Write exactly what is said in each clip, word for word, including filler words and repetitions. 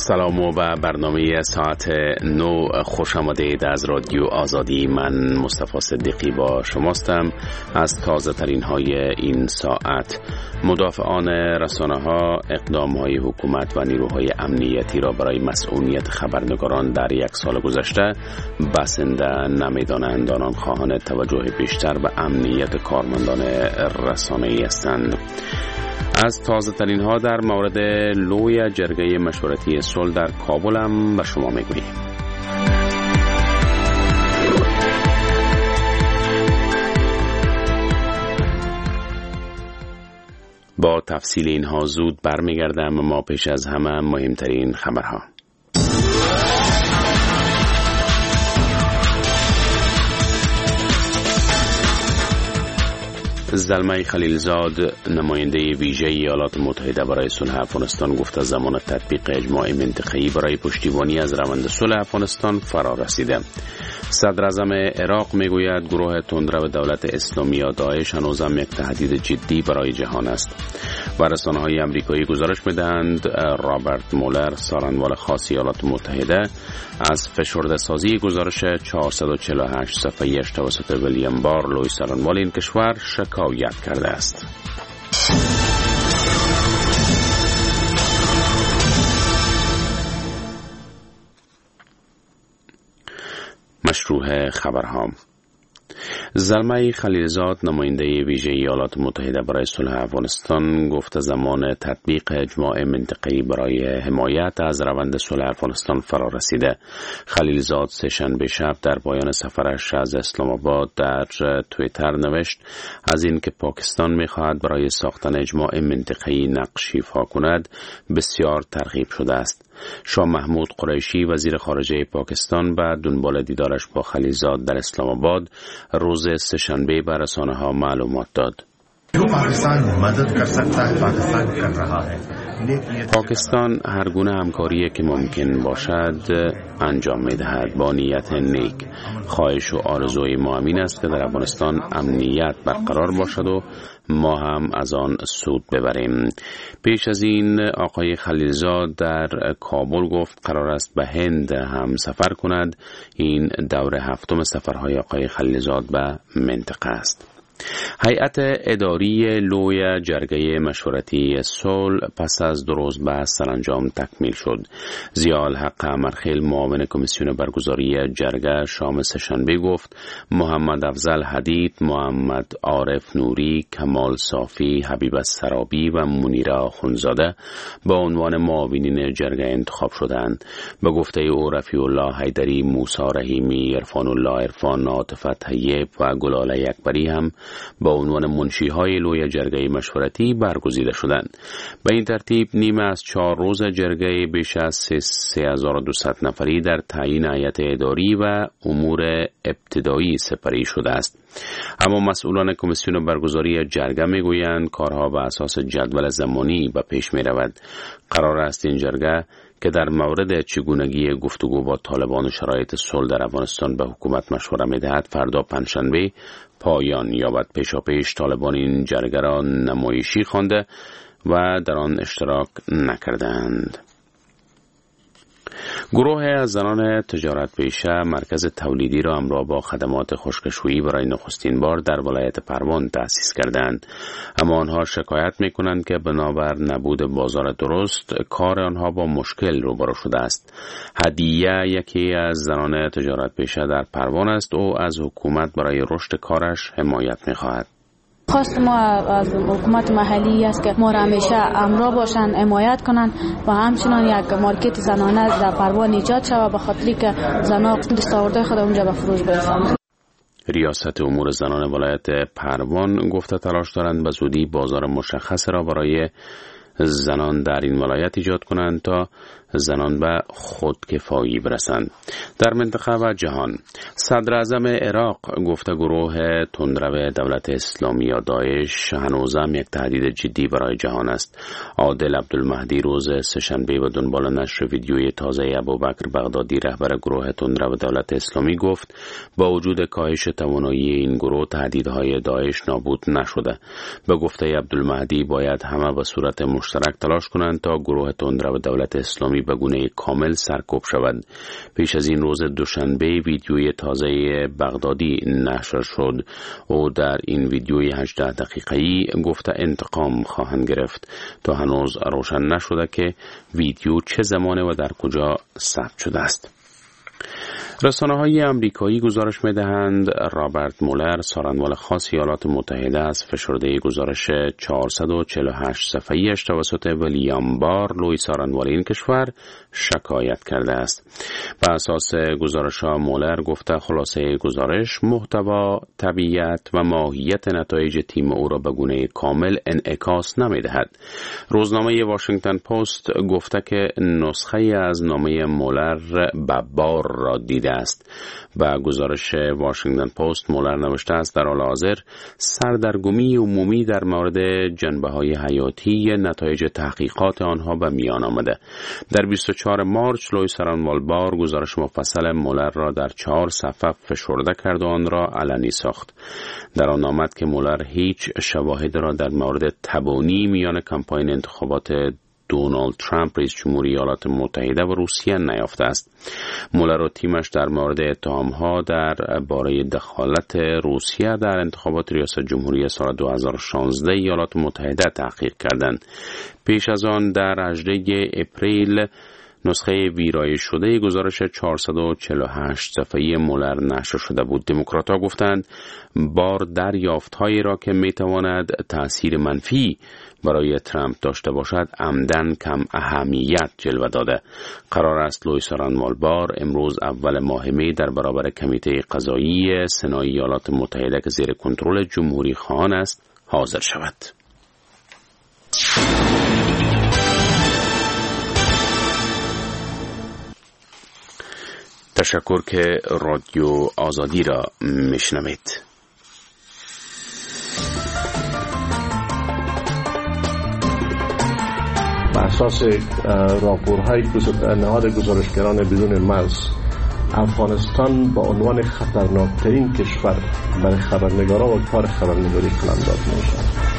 سلام و برنامه ساعت نو خوش آمدید از رادیو آزادی. من مصطفی صدیقی با شماستم. از تازه ترین های این ساعت: مدافعان رسانه ها اقدام های حکومت و نیروهای امنیتی را برای مسئولیت خبرنگاران در یک سال گذشته بسنده نمی‌دانند. آنان خواهان توجه بیشتر به امنیت کارمندان رسانه‌ای هستند. از تازه ترین ها در مورد لوی جرگه مشورتی صلح در کابل هم به شما میگوییم. با تفصیل اینها زود برمیگردم، ما پیش از همه مهمترین خبرها. زلمه خلیلزاد، نماینده ویژه ایالات متحده برای صلح افغانستان، گفت از زمان تطبیق اجماع منطقه‌ای برای پشتیبانی از روند صلح افغانستان فرا رسیده. صدر اعظم عراق میگوید گروه تندرو دولت اسلامی یا داعش هنوزم یک تهدید جدی برای جهان است. و رسانه‌های آمریکایی گزارش می‌دهند رابرت مولر، سارنوال خاص ایالات متحده، از فشرده سازی گزارش چهارصد و چهل و هشت صفحه‌ایش توسط ویلیام بار، لوی سارنوال این کشور، شکایت کرده است. مشروع خبرها: زلمه خلیلزاد، نماینده ویژه ایالات متحده برای صلح افغانستان، گفت زمان تطبیق اجماع منطقه‌ای برای حمایت از روند صلح افغانستان فرا رسیده. خلیلزاد سه‌شنبه شب در پایان سفرش از اسلام آباد در توییتر نوشت از اینکه پاکستان می‌خواهد برای ساختن اجماع منطقه‌ای نقش ایفا کند بسیار ترغیب شده است. شاه محمود قریشی، وزیر خارجه پاکستان، به دنبال دیدارش با خلیلزاد در اسلام آباد روز سه‌شنبه به رسانه‌ها معلومات داد. پاکستان هر گونه همکاری که ممکن باشد انجام می‌دهد با نیت نیک. خواهش و آرزوی ما همین است که در افغانستان امنیت برقرار باشد و ما هم از آن سود ببریم. پیش از این آقای خلیلزاد در کابل گفت قرار است به هند هم سفر کند. این دور هفتم سفرهای آقای خلیلزاد به منطقه است. هیئت اداری لوی جرگه مشورتی صلح پس از دو روز بحث سرانجام تکمیل شد. ضیاءالحق امرخیل، معاون کمیسیون برگزاری جرگه، شام سه‌شنبه گفت محمد افضل حدید، محمد عارف نوری، کمال صافی، حبیب السرابی و منیره آخوندزاده با عنوان معاونین جرگه انتخاب شدند. به گفته او رفیع الله حیدری، موسی رحیمی، عرفان الله عرفان، عاطفه طیب و گلاله اکبری هم با عنوان منشی‌های لوی جرگه مشورتی برگزیده شدند. به این ترتیب نیمه از چهار روز جرگه بیش از سه هزار و دویست نفری در تعیین هیئت اداری و امور ابتدایی سپری شده است. اما مسئولان کمیسیون برگزاری جرگه میگویند کارها به اساس جدول زمانی به پیش می رود. قرار است این جرگه که در مورد چگونگی گفتگو با طالبان و شرایط صلح در افغانستان به حکومت مشوره می‌دهد فردا پنجشنبه پایان یابد. پیشاپیش طالبان این جرگه را نمایشی خوانده و در آن اشتراک نکردند. گروه از زنان تجارت پیشه مرکز تولیدی را همراه با خدمات خشکشویی برای نخستین بار در ولایت پروان تأسیس کردند. اما آنها شکایت می‌کنند که بنابر نبود بازار درست کار آنها با مشکل روبرو شده است. هدیه یکی از زنان تجارت پیشه در پروان است. او از حکومت برای رشد کارش حمایت می‌خواهد. خواست ما از حکومت محلی است که ما را همیشه همراه باشند، حمایت کنند و همچنان یک مارکت زنانه در پروان ایجاد شود به خاطری که زنان دستاوردهای خود اونجا به فروش برسند. ریاست امور زنان ولایت پروان گفته تلاش دارند به زودی بازار مشخص را برای زنان در این ولایت ایجاد کنند تا زنان به خودکفایی برسند. در منطقه و جهان، صدر اعظم عراق گفته گروه تندرو دولت اسلامی یا داعش هنوزم یک تهدید جدی برای جهان است. عادل عبدالمهدی روز سه‌شنبه به دنبال نشر ویدیوی تازه ابوبکر بغدادی رهبر گروه تندرو دولت اسلامی گفت با وجود کاهش توانایی این گروه تهدیدهای داعش نابود نشده. به گفته عبدالمهدی باید همه به صورت مشترک مشترک تلاش کنند تا گروه تندرو دولت اسلامی به گونه کامل سرکوب شود. پیش از این روز دوشنبه ویدیوی تازه بغدادی نشر شد و در این ویدیوی هجده دقیقه‌ای گفته انتقام خواهند گرفت. تا هنوز روشن نشده که ویدیو چه زمانه و در کجا ثبت شده است. رسانه‌های آمریکایی گزارش می‌دهند رابرت مولر، سارنوال خاص ایالات متحده از فشرده گزارش چهارصد و چهل و هشت صفحه‌ایش توسط ویلیام بار، لوی سارنوال این کشور، شکایت کرده است. بر اساس گزارش‌ها مولر گفته خلاصه گزارش محتوا، طبیعت و ماهیت نتایج تیم او را به گونه کامل انعکاس نمی‌دهد. روزنامه واشنگتن پست گفته که نسخه از نامه مولر به بار را دیده است. و گزارش واشنگتن پست مولر نوشته است در حال حاضر سردرگمی عمومی در مورد جنبه‌های حیاتی نتایج تحقیقات آنها به میان آمده. در بیست و چهارم مارس لوی سارنوال بار گزارش مفصل مولر را در چهار صفحه فشرده کرد و آن را علنی ساخت. در آن آمد که مولر هیچ شواهد را در مورد تبانی میان کمپاین انتخابات دونالد ترامپ رئیس جمهوری ایالات متحده و روسیه نیافته است. مولر و تیمش در مورد اتهام‌ها در باره دخالت روسیه در انتخابات ریاست جمهوری سال دو هزار و شانزده ایالات متحده تحقیق کردند. پیش از آن در هجدهم اپریل نسخه ویرایش شده گزارش چهارصد و چهل و هشت صفحه‌ای مولر نشر شده بود. دموکرات‌ها گفتند بار دریافت‌هایی را که می‌تواند تأثیر منفی برای ترامپ داشته باشد عمدن کم اهمیت جلوه داده. قرار است لوی سارنوال بار امروز اول ماه می در برابر کمیته قضایی سنای ایالات متحده که زیر کنترل جمهوری خواهان است حاضر شود. تشکر که رادیو آزادی را میشنوید. بر اساس راپورهای نهاد گزارشگران بدون مرز، افغانستان با عنوان خطرناکترین کشور برای خبرنگاران و کار خبرنگاری قلمداد می‌شود.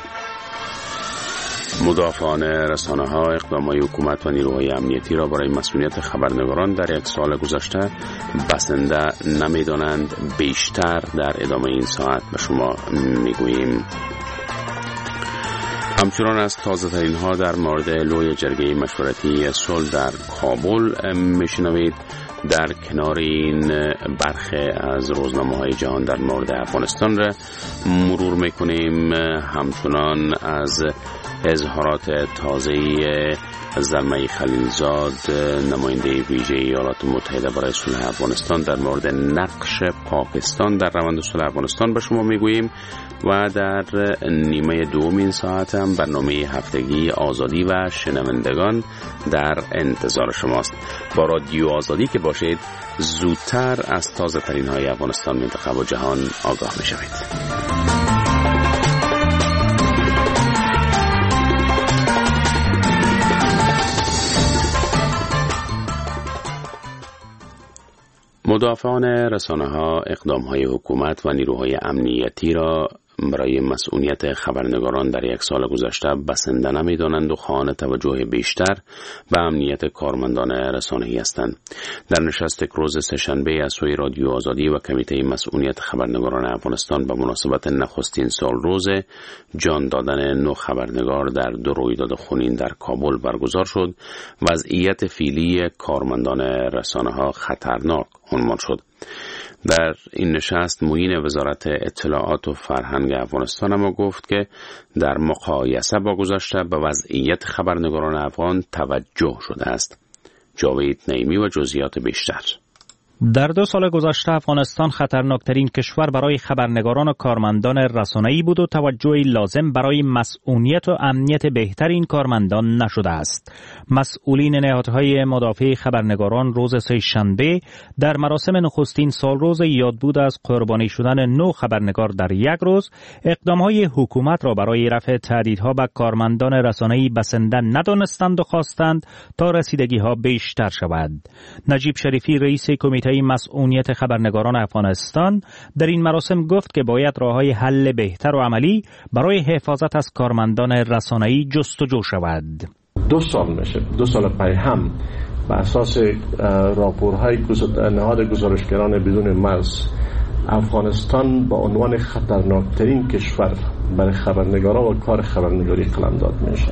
مدافعان رسانه‌ها اقدامات حکومت و نیروهای امنیتی را برای مسئولیت خبرنگاران در یک سال گذشته بسنده نمی‌دانند. بیشتر در ادامه این ساعت به شما می‌گوییم. همچنان از تازه ترین ها در مورد لوی جرگه مشورتی صلح در کابل میشنوید. در کنار این برخی از روزنامه‌های جهان در مورد افغانستان را مرور میکنیم. همچنان از اظهارات تازه‌ای زلمه خلیلزاد، نماینده ویژه ایالات متحده برای صلح افغانستان، در مورد نقش پاکستان در روند صلح افغانستان به شما میگوییم. و در نیمه دوم این ساعت هم برنامه هفتگی آزادی و شنوندگان در انتظار شماست. با رادیو آزادی که باشید زودتر از تازه ترین های افغانستان، منطقه و جهان آگاه می شوید. مدافعان رسانه‌ها اقدام‌های حکومت و نیروهای امنیتی را برای مسئولیت خبرنگاران در یک سال گذشته بسنده نمی‌دانند و خواهان توجه بیشتر به امنیت کارمندان رسانه‌ای هستند. در نشست روز سه‌شنبه از سوی رادیو آزادی و کمیته مسئولیت خبرنگاران افغانستان به مناسبت نخستین سال روز جان دادن نه خبرنگار در دو رویداد خونین در کابل برگزار شد. وضعیت فعلی کارمندان رسانه‌ها خطرناک عنوان شد. در این نشست معین وزارت اطلاعات و فرهنگ افغانستان اما گفت که در مقایسه با گذشته به وضعیت خبرنگاران افغان توجه شده است. جاوید نعیمی و جزئیات بیشتر. در دو سال گذشته افغانستان خطرناکترین کشور برای خبرنگاران و کارمندان رسانه‌ای بود و توجهی لازم برای مسئولیت و امنیت بهتر این کارمندان نشده است. مسئولین نهادهای مدافع خبرنگاران روز سه‌شنبه در مراسم نخستین سالروز یادبود از قربانی شدن نه خبرنگار در یک روز اقدامهای حکومت را برای رفع تهدیدها به کارمندان رسانه‌ای بسنده ندانستند و خواستند تا رسیدگی‌ها بیشتر شود. نجیب شریفی رئیس کمیته کمیته مسئولیت خبرنگاران افغانستان در این مراسم گفت که باید راه‌های حل بهتر و عملی برای حفاظت از کارمندان رسانه‌ای جستجو شود. دو سال میشه، دو سال پی هم بر اساس راپورهای نهاد گزارشگران بدون مرز افغانستان با عنوان خطرناکترین کشور برای خبرنگاران و کار خبرنگاری قلمداد میشه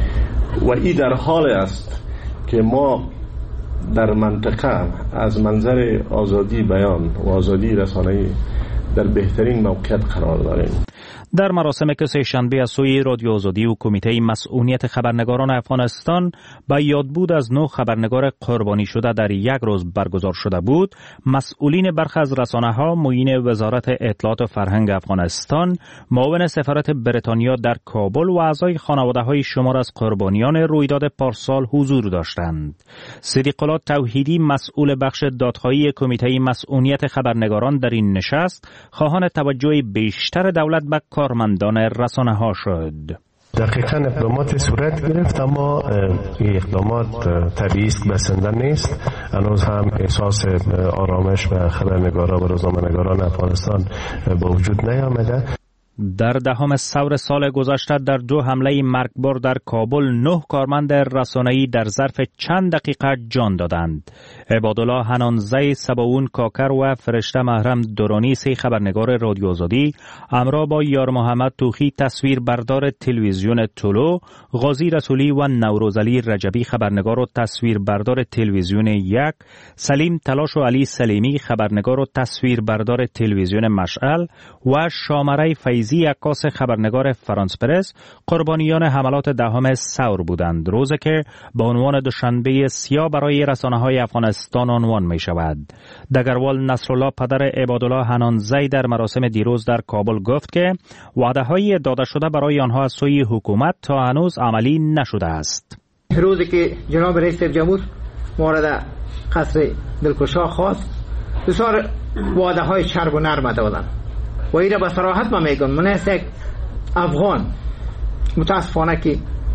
و این در حال است که ما در منطقه از منظر آزادی بیان و آزادی رسانه‌ای در بهترین موقعیت قرار داریم. در مراسم که سه‌شنبه از سوی رادیو آزادی و کمیته مسئولیت خبرنگاران افغانستان با یادبود از نه خبرنگار قربانی شده در یک روز برگزار شده بود، مسئولین برخی از رسانه‌ها، معین وزارت اطلاعات و فرهنگ افغانستان، معاون سفارت بریتانیا در کابل و اعضای خانواده‌های شمار از قربانیان رویداد پارسال حضور داشتند. صدیق الله توحیدی، مسئول بخش دادخواهی کمیته مسئولیت خبرنگاران، در این نشست خواهان توجه بیشتر دولت به کارمندان رسانه ها شد. دقیقاً اقدامات صورت گرفت، اما این اقدامات طبیعی است، بسنده نیست. هنوز هم احساس آرامش و خبرنگاران و روزنامه‌نگاران افغانستان به وجود نیامده. در دهم ثور سال گذشته در دو حمله مرگبار در کابل نه کارمند رسانه‌ای در ظرف چند دقیقه جان دادند. عبادالله حنانزی سباون کاکر و فرشته محرم دورانی، سه خبرنگار رادیو آزادی، همراه با یار محمد توخی تصویربردار تلویزیون طلوع، غازی رسولی و نوروزعلی رجبی خبرنگار و تصویربردار تلویزیون یک، سلیم تلاش و علی سلیمی خبرنگار و تصویربردار تلویزیون مشعل و شامره فیضی عکاس خبرنگار فرانس پرس قربانیان حملات دهم ثور بودند، روزی که به عنوان دوشنبه سیاه برای رسانه‌های افغانستان عنوان می شود. دگروال نصرالله پدر عبادالله حنانزی در مراسم دیروز در کابل گفت که وعده‌های داده شده برای آنها از سوی حکومت تا هنوز عملی نشده است. روزی که جناب رئیس جمهور مورد قصر دلکشا خواست، بسیار وعده‌های چرب و نرم دادند و این را به صراحت ما میگم، من از یک افغان متاسفانه که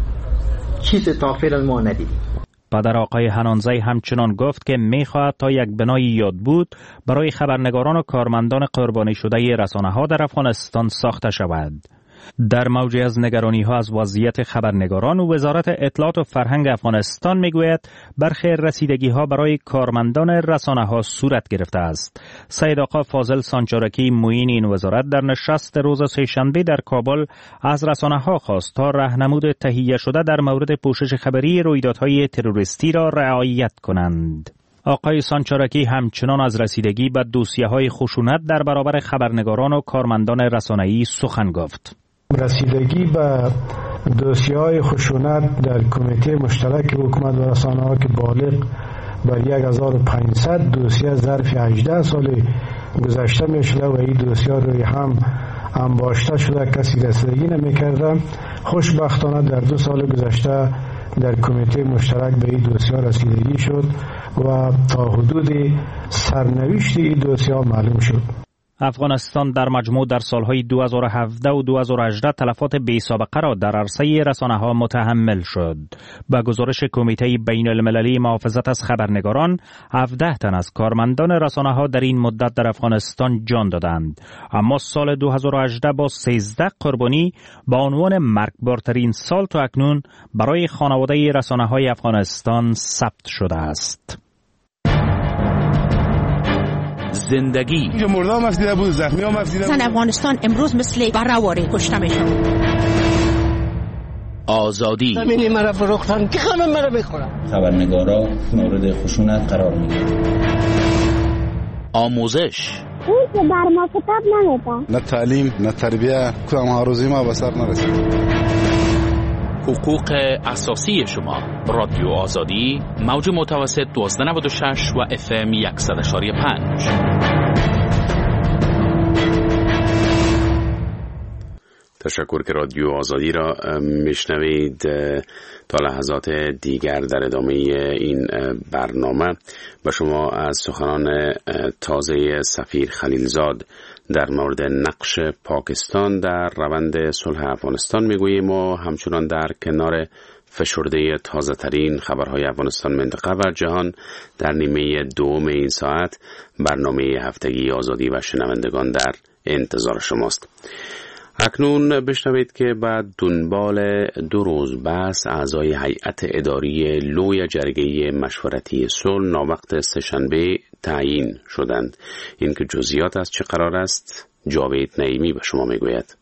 چیز تا فعلا ما ندیدیم. پدر آقای حنانزی همچنان گفت که میخواهد تا یک بنای یادبود برای خبرنگاران و کارمندان قربانی شده رسانه‌ها در افغانستان ساخته شود. در موجی از نگرانی ها از وضعیت خبرنگاران و وزارت اطلاعات و فرهنگ افغانستان میگوید برخی رسیدگی ها برای کارمندان رسانه ها صورت گرفته است. سید آقا فاضل سانچارکی معین این وزارت در نشست روز سه‌شنبه در کابل از رسانه ها خواست تا راهنمود تهیه شده در مورد پوشش خبری رویدادهای تروریستی را رعایت کنند. آقای سانچارکی همچنان از رسیدگی به دوسیه‌های خشونت در برابر خبرنگاران و کارمندان رسانه‌ای سخن گفت. رسیدگی به دوسیه‌های خشونت در کمیته مشترک حکومت و رسانه‌ها که بالغ بر یک هزار و پانصد دوسیه ظرف هجده سال گذشته می‌شده و این دوسیه روی هم انباشته شده، کسی رسیدگی نمی‌کرده. خوشبختانه در دو سال گذشته در کمیته مشترک به این دوسیه رسیدگی شد و تا حدود سرنوشت این دوسیه معلوم شد. افغانستان در مجموع در سالهای دو هزار و هفده و دو هزار و هجده تلفات بی‌سابقه را در عرصه رسانه‌ها متحمل شد. با گزارش کمیته بین المللی محافظت از خبرنگاران، هفده تن از کارمندان رسانه‌ها در این مدت در افغانستان جان دادند. اما سال دو هزار و هجده با سیزده قربانی با عنوان مرگبارترین سال تا اکنون برای خانواده رسانه‌های افغانستان ثبت شده است. زندگی اینجا مرده هم افزیده بود، زخمی هم افزیده بود. زن افغانستان امروز مثل برهواری کشته میشن. آزادی زمینی مرا فروختن که خمه مرا بخورم. خبرنگارا مورد خشونت قرار میگیرن. آموزش اون که بر ما کتاب نمیده. نه تعلیم نه تربیه، کدام هاروزی ما به سر نرسید. حقوق اساسی شما. رادیو آزادی، موج متوسط دوازده نود و شش و اف ام صد و پنج. تشکر که رادیو آزادی را میشنوید. تا لحظات دیگر در ادامه این برنامه به شما از سخنان تازه سفیر خلیلزاد در مورد نقش پاکستان در روند صلح افغانستان میگوییم و همچنان در کنار فشرده تازه ترین خبرهای افغانستان، منطقه و جهان در نیمه دوم این ساعت برنامه هفتگی آزادی و شنوندگان در انتظار شماست. اکنون بشنوید که بعد دنبال دو روز بحث اعضای هیئت اداری لوی جرگه مشورتی صلح ناوقت سه‌شنبه تعیین شدند. این که جزئیات از چه قرار است جاوید نعیمی به شما میگوید.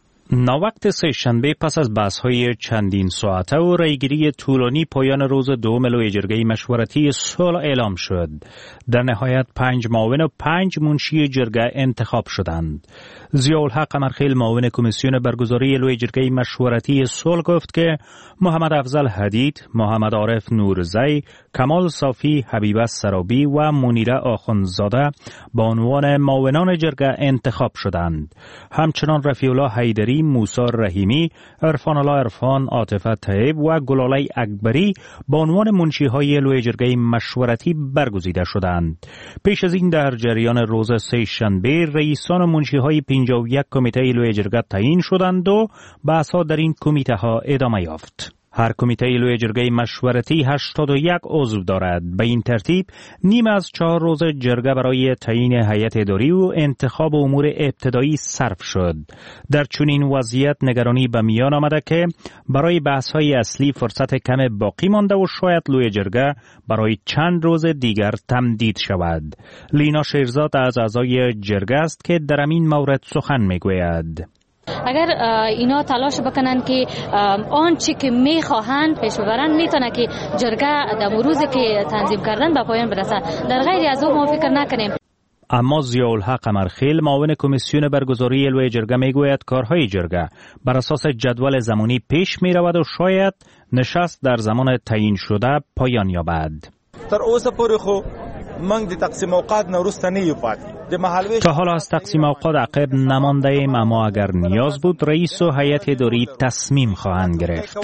ناوقت سه‌شنبه پس از بحث‌های چندین ساعته و رایگیری طولانی پایان روز دوم لوی جرگه مشورتی صلح اعلام شد. در نهایت پنج معاون و پنج منشی جرگه انتخاب شدند. ضیاءالحق قمرخیل معاون کمیسیون برگزاری لوی جرگه مشورتی صلح گفت که محمد افضل حدید، محمد عارف نورزی، کمال صافی، حبیبه سرابی و منیره آخوندزاده با عنوان معاونان جرگه انتخاب شدند. همچنان رفیع الله حیدری، موسی رحیمی، عرفان الله عرفان، عاطفه طیب و گلاله اکبری با عنوان منشی‌های لوی جرگه مشورتی برگزیده شدند. پیش از این در جریان روز سه‌شنبه رئیسان منشی‌های پنجاه و یک کمیته لوی جرگه تعیین شدند و بحث‌ها در این کمیته ها ادامه یافت. هر کمیته لوی جرگه مشورتی هشتاد و یک عضو دارد. به این ترتیب نیم از چهار روز جرگه برای تعیین هیئت اداری و انتخاب امور ابتدایی صرف شد. در چنین وضعیت نگرانی به میان آمده که برای بحث‌های اصلی فرصت کم باقی مانده و شاید لوی جرگه برای چند روز دیگر تمدید شود. لینا شیرزاد از اعضای جرگه است که در این مورد سخن میگوید. اگر اینا تلاش بکنن که آنچه که میخواهند پیش ببرن میتونه که جرگه در روزی که تنظیم کردن به پایان برسه. در غیر از او ما فکر نکنیم. اما ضیاءالحق قمرخیل معاون کمیسیون برگزاری لوی جرگه میگوید کارهای جرگه بر اساس جدول زمانی پیش میرود و شاید نشست در زمان تعیین شده پایان یابد. تر اوسه پورې خو موږ د تقسیم اوقات نه وروسته نه یو پاتې. تا حالا از تقسیم اوقات عقب نمانده ایم، اما اگر نیاز بود رئیس و هیئت اداری تصمیم خواهند گرفت.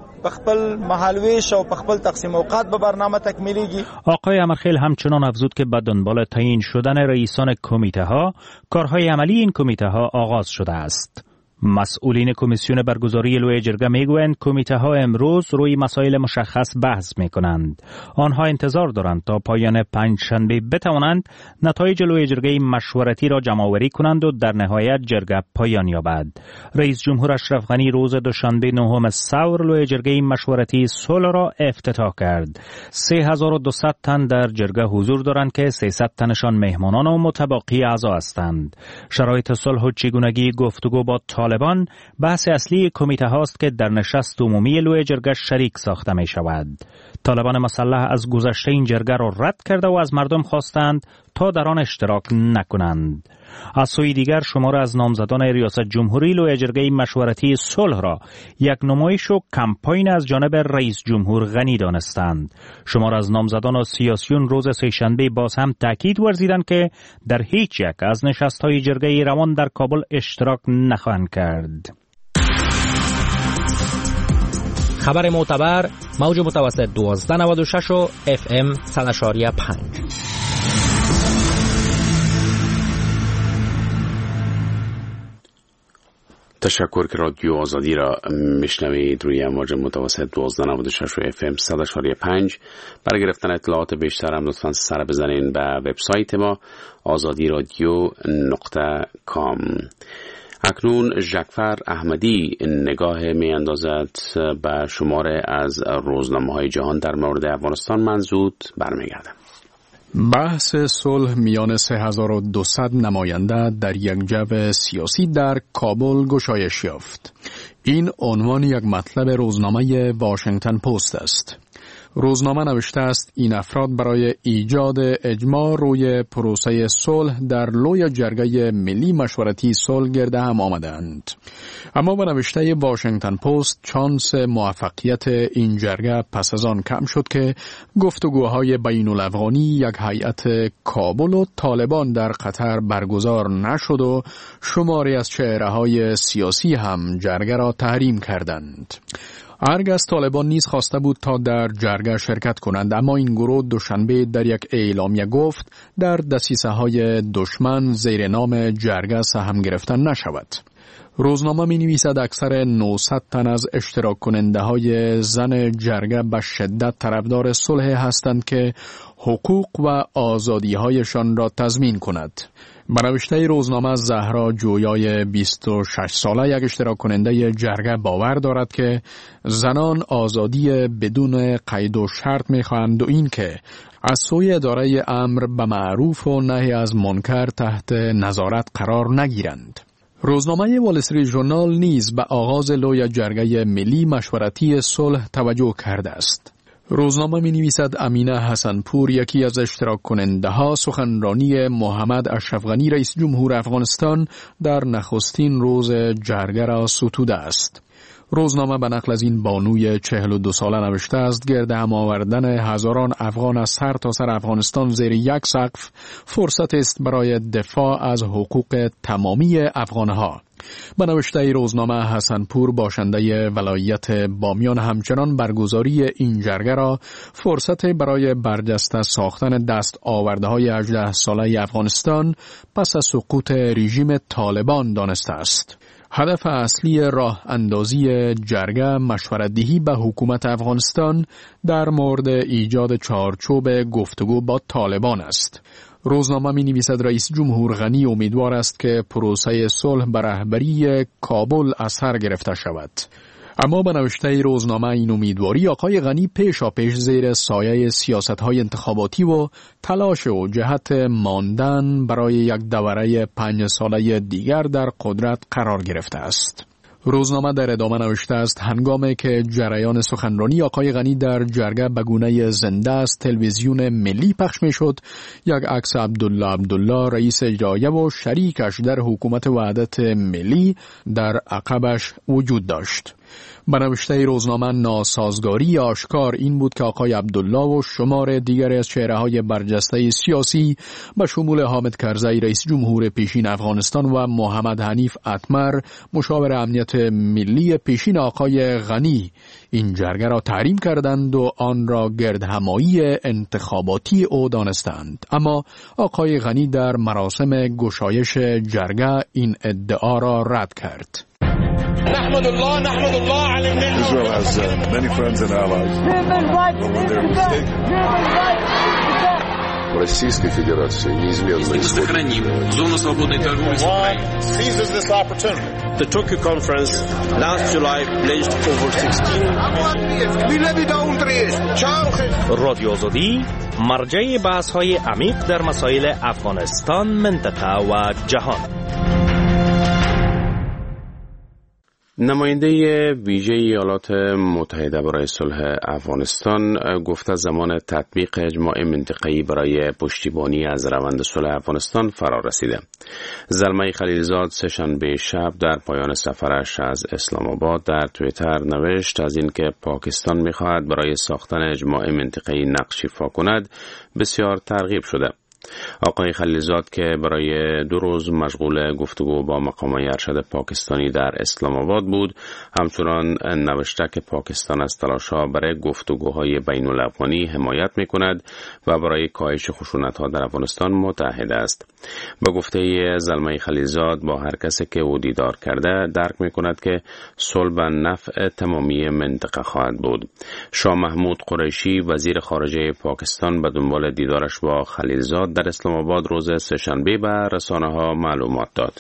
بخپل محلویش و بخپل تقسیم اوقات به برنامه تکمیلیږي. آقای امرخیل همچنان افزود که به دنبال تعیین شدن رئیسان کمیته ها کارهای عملی این کمیته ها آغاز شده است. مسئولین کمیسیون برگزاری لوی جرگه میگویند کمیته ها امروز روی مسائل مشخص بحث میکنند. آنها انتظار دارند تا پایان پنجشنبه بتوانند نتایج لوی جرگه مشورتی را جمع‌آوری کنند و در نهایت جرگه پایان یابد. رئیس جمهور اشرف غنی روز دوشنبه نهم ثور لوی جرگه مشورتی صلح را افتتاح کرد. سه هزار و دویست تن در جرگه حضور دارند که سیصد تنشان مهمانان و متبقی اعضا هستند. شرایط صلح و چگونگی گفتگو با طالبان بحث اصلی کمیته هاست که در نشست عمومی لوی جرگه شریک ساخته می شود. طالبان مسلح از گذشته این جرگه را رد کرده و از مردم خواستند تا در آن اشتراک نکنند. از سوی دیگر شمار از نامزدان ریاست جمهوری لوی جرگه مشورتی صلح را یک نمایش و کمپاین از جانب رئیس جمهور غنی دانستند. شمار از نامزدان و سیاسیون روز سه‌شنبه باز هم تاکید ورزیدند که در هیچ یک از نشست‌های جرگه روان در کابل اشتراک نخواهند کرد. خبر معتبر موج متوسط دوازده نود و شش و اف ام صد و پنج. تشکر که رادیو آزادی را میشنوید روی امواج متوسط دوازده نود و شش و اف ام صد و پنج. برای گرفتن اطلاعات بیشتر هم لطفاً سر بزنین به وبسایت ما آزادی رادیو نقطه کام. اکنون ژکفر احمدی نگاه می اندازد به شمار از روزنامه‌های جهان در مورد افغانستان. منزود برمیگردم. بحث صلح میان سه هزار و دویست نماینده در یک جو سیاسی در کابل گشایش یافت. این عنوان یک مطلب روزنامه واشنگتن پست است. روزنامه نوشته است این افراد برای ایجاد اجماع روی پروسه صلح در لوی جرگه ملی مشورتی صلح گرده هم آمدند. اما به نوشته واشنگتن پست چانس موفقیت این جرگه پس از آن کم شد که گفتگوهای بین الافغانی یک هیئت کابل و طالبان در قطر برگزار نشد و شماری از چهره‌های سیاسی هم جرگه را تحریم کردند. ارگ از طالبان نیز خواسته بود تا در جرگه شرکت کنند، اما این گروه دوشنبه در یک اعلامیه گفت در دسیسه های دشمن زیر نام جرگه سهم گرفتن نشود. روزنامه می نویسد اکثر نهصد تن از اشتراک کننده های زن جرگه به شدت طرفدار صلح هستند که حقوق و آزادی هایشان را تضمین کند. به نوشته روزنامه زهرا جویای بیست و شش ساله یک اشتراک کننده جرگه باور دارد که زنان آزادی بدون قید و شرط می خواهند و این که از سوی اداره امر به معروف و نهی از منکر تحت نظارت قرار نگیرند. روزنامه وال استریت ژورنال نیز به آغاز لوی جرگه ملی مشورتی صلح توجه کرده است. روزنامه می نویسد امینه حسنپور، یکی از اشتراک کننده ها، سخنرانی محمد اشرف غنی رئیس جمهور افغانستان در نخستین روز جرگه را ستوده است. روزنامه به نقل از این بانوی چهل و دو ساله نوشته است گرد هم آوردن هزاران افغان از سر تا سر افغانستان زیر یک سقف فرصت است برای دفاع از حقوق تمامی افغانها. به نوشته روزنامه حسنپور، باشنده ولایت بامیان همچنان برگزاری این جرگه را فرصت برای برجسته ساختن دست آورده های هجده ساله افغانستان پس از سقوط رژیم طالبان دانسته است. هدف اصلی راه اندازی جرگه مشورت‌دهی به حکومت افغانستان در مورد ایجاد چارچوب گفتگو با طالبان است. روزنامه می نویسد رئیس جمهور غنی امیدوار است که پروسه صلح به رهبری کابل اثر گرفته شود. اما به نوشته روزنامه این امیدواری آقای غنی پیشا پیش زیر سایه سیاست‌های انتخاباتی و تلاش و جهت ماندن برای یک دوره پنج ساله دیگر در قدرت قرار گرفته است. روزنامه در ادامه نوشته است هنگامی که جریان سخنرانی آقای غنی در جرگه به گونه زنده از تلویزیون ملی پخش میشد، یک عکس عبدالله عبدالله رئیس اجرایه و شریکش در حکومت وحدت ملی در عقبش وجود داشت. به نوشته روزنامه ناسازگاری آشکار این بود که آقای عبدالله و شمار دیگر از چهره‌های برجسته سیاسی به شمول حامد کرزی رئیس جمهور پیشین افغانستان و محمد حنیف اتمر مشاور امنیت ملی پیشین آقای غنی این جرگه را تحریم کردند و آن را گردهمایی انتخاباتی او دانستند. اما آقای غنی در مراسم گشایش جرگه این ادعا را رد کرد. نحمد الله نحمد الله على النعمة. Israel has uh, many friends and allies. Российской Федерации неизменно сохраним зону свободной торговли с Украиной. Seizes this opportunity. The Tokyo conference last July pledged over sixteen. رادیو آزادی مرجع بحث‌های عمیق در مسائل افغانستان، منطقه و جهان. نماینده ویژه ایالات متحده برای صلح افغانستان گفته زمان تطبیق اجماع منطقه‌ای برای پشتیبانی از روند صلح افغانستان فرا رسیده. زلمه خلیلزاد سه‌شنبه شب در پایان سفرش از اسلام آباد در توییتر نوشت از اینکه پاکستان می‌خواهد برای ساختن اجماع منطقه‌ای نقش ایفا کند بسیار ترغیب شده. آقای خلیلزاد که برای دو روز مشغول گفتگو با مقامات ارشد پاکستانی در اسلام آباد بود، همچنان نوشته که پاکستان از تلاش‌ها برای گفتگوهای بین الافغانی حمایت می‌کند و برای کاهش خشونت‌ها در افغانستان متحد است. به گفته زلمه خلیلزاد با هر کسی که او دیدار کرده درک می‌کند که صلح به نفع تمامی منطقه خواهد بود. شاه محمود قریشی وزیر خارجه پاکستان به دنبال دیدارش با خلیلزاد در اسلام آباد روز سه‌شنبه به رسانه‌ها معلومات داد.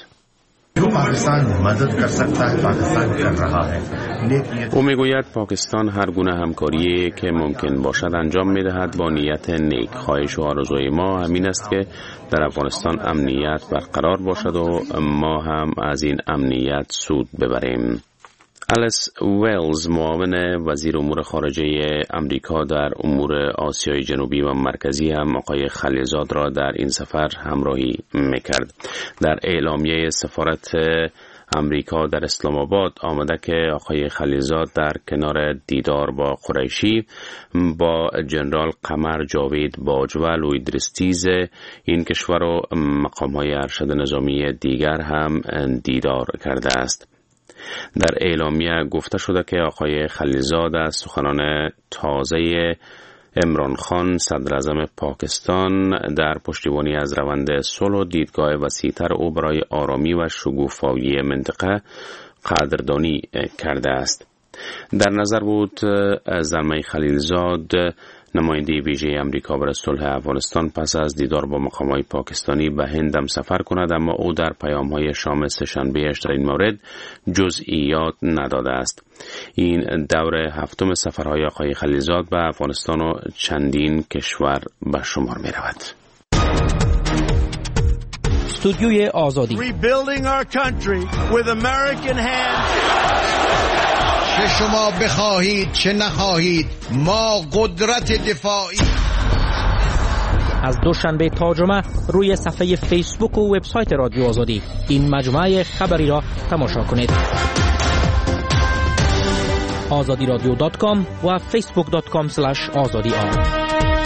او میگوید پاکستان هر گونه همکاری که ممکن باشد انجام می‌دهد با نیت نیک. خواهش و آرزوی ما همین است که در افغانستان امنیت برقرار باشد و ما هم از این امنیت سود ببریم. الیس ویلز معاون وزیر امور خارجه امریکا در امور آسیای جنوبی و مرکزی هم آقای خلیلزاد را در این سفر همراهی میکرد. در اعلامیه سفارت امریکا در اسلام آباد آمده که آقای خلیلزاد در کنار دیدار با قریشی با جنرال قمر جاوید باجوه و ایدریس این کشور و مقام‌های ارشد نظامی دیگر هم دیدار کرده است. در اعلامیه گفته شده که آقای خلیلزاد از سخنان تازه عمران خان صدر اعظم پاکستان در پشتیبانی از روند صلح و دیدگاه وسیع‌تر او برای آرامی و شکوفایی منطقه قدردانی کرده است. در نظر بود زلمه خلیلزاد نماینده ویژه امریکا برای صلح افغانستان پس از دیدار با مقامات پاکستانی به هند هم سفر کند، اما او در پیام‌های شام سه‌شنبه‌اش در این مورد جزئیات نداده است. این دور هفتم سفرهای آقای خلیلزاد به افغانستان و چندین کشور به شمار می رود. استودیوی آزادی. Rebuilding our country with American hands. چه شما بخواهید چه نخواهید ما قدرت دفاعی. از دوشنبه تا جمعه روی صفحه فیسبوک و وبسایت رادیو آزادی این مجموعه خبری را تماشا کنید. آزادی رادیو دات کام و فیسبوک دات کام اسلش آزادی آر.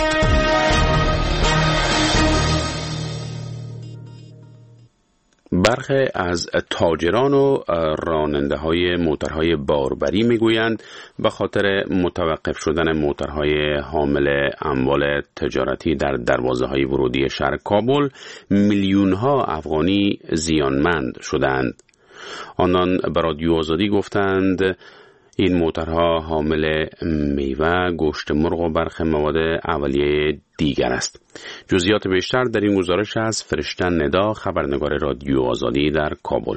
برخی از تاجران و راننده های موترهای باربری میگویند به خاطر متوقف شدن موترهای حامل اموال تجارتی در دروازه های ورودی شهر کابل میلیون ها افغانی زیانمند شدند. آنان به رادیو آزادی گفتند این موترها حامل میوه، گوشت مرغ و برخی مواد اولیه دیگر است. جزئیات بیشتر در این گزارش از فرشته ندا، خبرنگار رادیو آزادی در کابل.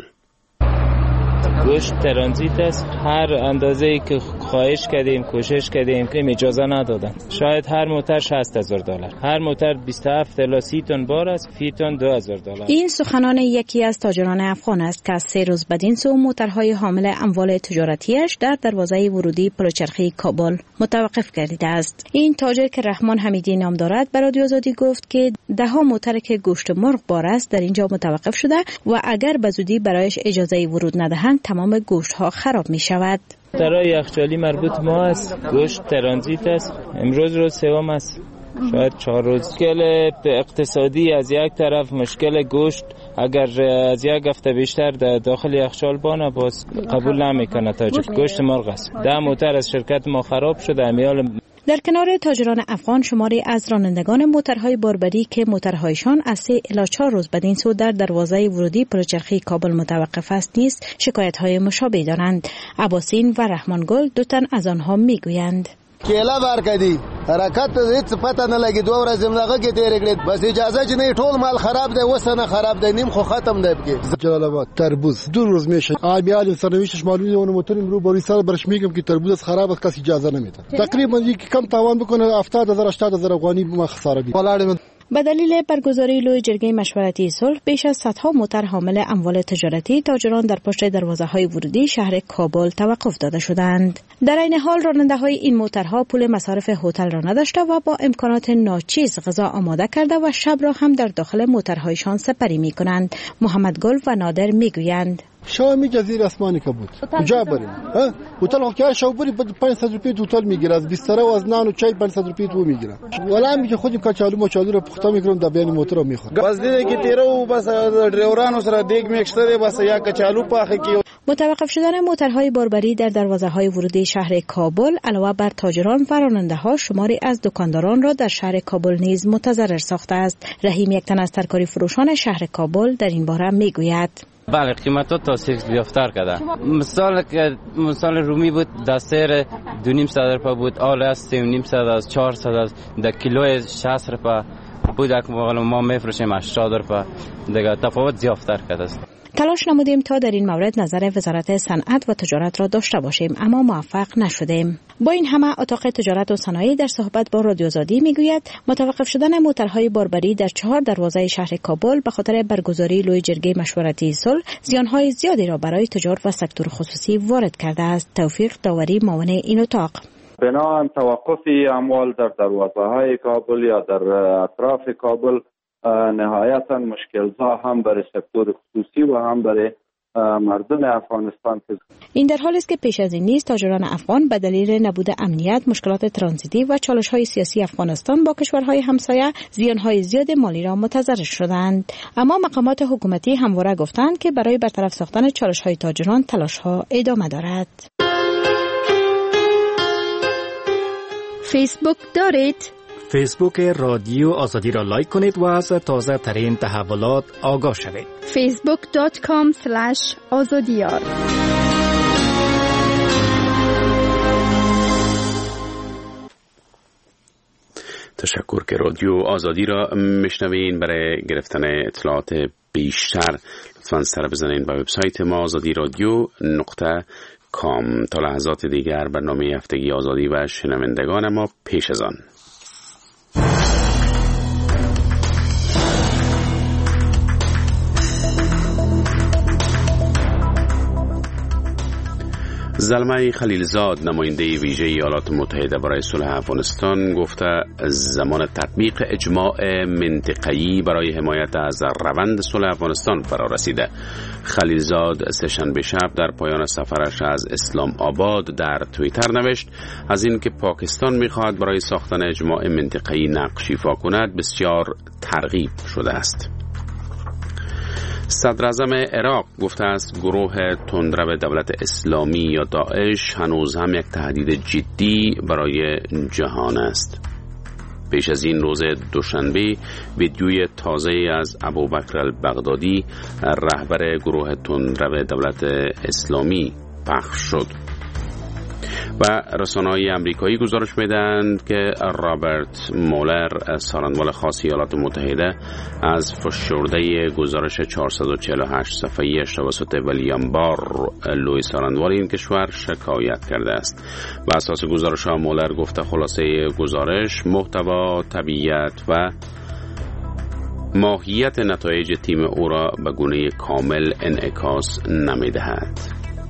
گوشت ترانزیت است. هر اندازه‌ای که خواهش کردیم، کوشش کردیم که اجازه ندادن. شاید هر موتر شصت هزار دلار، هر موتر بیست و هفت الی سی تن بار است، فی تن دو هزار دلار. این سخنان یکی از تاجران افغان است که از سه روز بدین سو موترهای حامل اموال تجارتیش در دروازه ورودی پلچرخی کابل متوقف گردیده است. این تاجر که رحمان حمیدی نام دارد به رادیو آزادی گفت که ده ها موتر که گوشت مرغ بار است در اینجا متوقف شده و اگر به زودی برایش اجازه ورود ندهند تمام گوشت ها خراب می شود. ترای یخچالی مربوط ما است. گوشت ترانزیت است. امروز روز سوم است. شاید چهار روز. مشکل اقتصادی از یک طرف، مشکل گوشت اگر از یک هفته بیشتر در داخل یخچال بانه باز قبول نمیکنه تاجر. گوشت مرغ است. ده موتر از شرکت ما خراب شده. امیال در کنار تاجران افغان شماری از رانندگان موترهای باربری که موترهایشان از سه الی چهار روز بدین سو در دروازه ورودی پلچرخی کابل متوقف است نیز شکایت‌های مشابه دارند. عباسین و رحمان گل دو تن از آنها میگویند کېله ورکړي حرکت هیڅ پته نه لګي دوه ورځې ملغه کې تیر کړي بس اجازه چې نه ټول مال خراب دی وسنه خراب دی نیم خو ختم دی بګي جلال آباد تربوز دو روز میشه آبیال سرویسش معلومه اون موتور رو بری سال برش میگم که تربوز خراب است کسی اجازه نمیده تقریبا یک کم تاوان بکنه هفتاد هزار هشتاد هزار افغانی ما خساره بی به دلیل برگزاری لوی جرگه مشورتی صلح بیش از صدها موتر حامل اموال تجارتی تاجران در پشت دروازه‌های ورودی شهر کابل توقف داده شدند. در این حال راننده‌های این موترها پول مصارف هتل را نداشته و با امکانات ناچیز غذا آماده کرده و شب را هم در داخل موترهایشان سپری می‌کنند. محمد گل و نادر می‌گویند شامی جزیره اسمانی که بود کجا بریم ها هتل ها که شو بری پانصد روپیه هتل میگیره از بستر و از نان و چای پانصد روپیه تو میگیره ولی هم که خودم کچالو مچالو رو پخته میکنم در بین موتور میخورم بس دیگه که تیرو بس ډرایورانو سره دیګ میکشته بس یا کچالو پاخه کی. متوقف شدن موترهای باربری در دروازه‌های ورودی شهر کابل علاوه بر تاجران و راننده‌ها شماری از دکانداران را در شهر کابل نیز متضرر ساخته است. رحیم یک تن از ترکاری فروشان شهر کابل در این باره میگوید بله قیمتا توسعه یافتر کرده. مثال که مثال رومی بود دستر دو نیم صد روپیه بود، آل است سه نیم صد از چهارصد از در کیلو شصت روپیه بود که ما میفروشیم هشتاد روپیه دیگه تفاوت زیادتر کرده است. تلاش نمودیم تا در این مورد نظر وزارت صنعت و تجارت را داشته باشیم اما موفق نشدیم. با این همه اتاق تجارت و صنایع در صحبت با رادیو آزادی میگوید متوقف شدن موترهای باربری در چهار دروازه شهر کابل به خاطر برگزاری لوی جرگه مشورتی صلح زیانهای زیادی را برای تجار و سکتور خصوصی وارد کرده است. توفیق داوری معاون این اتاق بنابراین توقف اموال در دروازه‌های کابل یا در اطراف کابل نهایتا مشکل‌زا هم برای سکتور خصوصی و هم برای مردم افغانستان. این در حالی است که پیش از این نیز تاجران افغان به دلیل نبود امنیت، مشکلات ترانزیتی و چالش‌های سیاسی افغانستان با کشورهای همسایه زیان‌های زیاد مالی را متضرر شدند. اما مقامات حکومتی همواره گفتند که برای برطرف ساختن چالش‌های تاجران تلاش‌ها ادامه دارد. فیسبوک دارید؟ فیسبوک رادیو آزادی را لایک کنید و از تازه ترین تحولات آگاه شوید. فیسبوک دات کام اسلش آزادیار. تشکر که رادیو آزادی را میشنوین. برای گرفتن اطلاعات بیشتر لطفاً سر بزنین به وبسایت ما آزادی رادیو نقطه کام. تا لحظات دیگر برنامه هفتگی آزادی و شنوندگان ما پیش از آن. زلمه خلیلزاد، نماینده ویژه ایالات متحده برای صلح افغانستان، گفته زمان تطبیق اجماع منطقه‌ای برای حمایت از روند صلح افغانستان فرا رسیده. خلیلزاد سه‌شنبه شب در پایان سفرش از اسلام آباد در توییتر نوشت از اینکه پاکستان می‌خواهد برای ساختن اجماع منطقه‌ای نقش ایفا کند بسیار ترغیب شده است. صدراعظم عراق گفته است گروه تندرو دولت اسلامی یا داعش هنوز هم یک تهدید جدی برای جهان است. پیش از این روز دوشنبه ویدیوی تازه از ابوبکر البغدادی، رهبر گروه تندرو دولت اسلامی، پخش شد و رسانه‌های آمریکایی گزارش میدهند که رابرت مولر، سارنوال خاص ایالات متحده، از فشرده گزارش چهارصد و چهل و هشت صفحه‌ایش توسط ویلیام بار، لوی سارنوال این کشور، شکایت کرده است. بر اساس گزارش‌ها مولر گفته خلاصه گزارش محتوا، طبیعت و ماهیت نتایج تیم او را به گونه کامل انعکاس نمی‌دهد.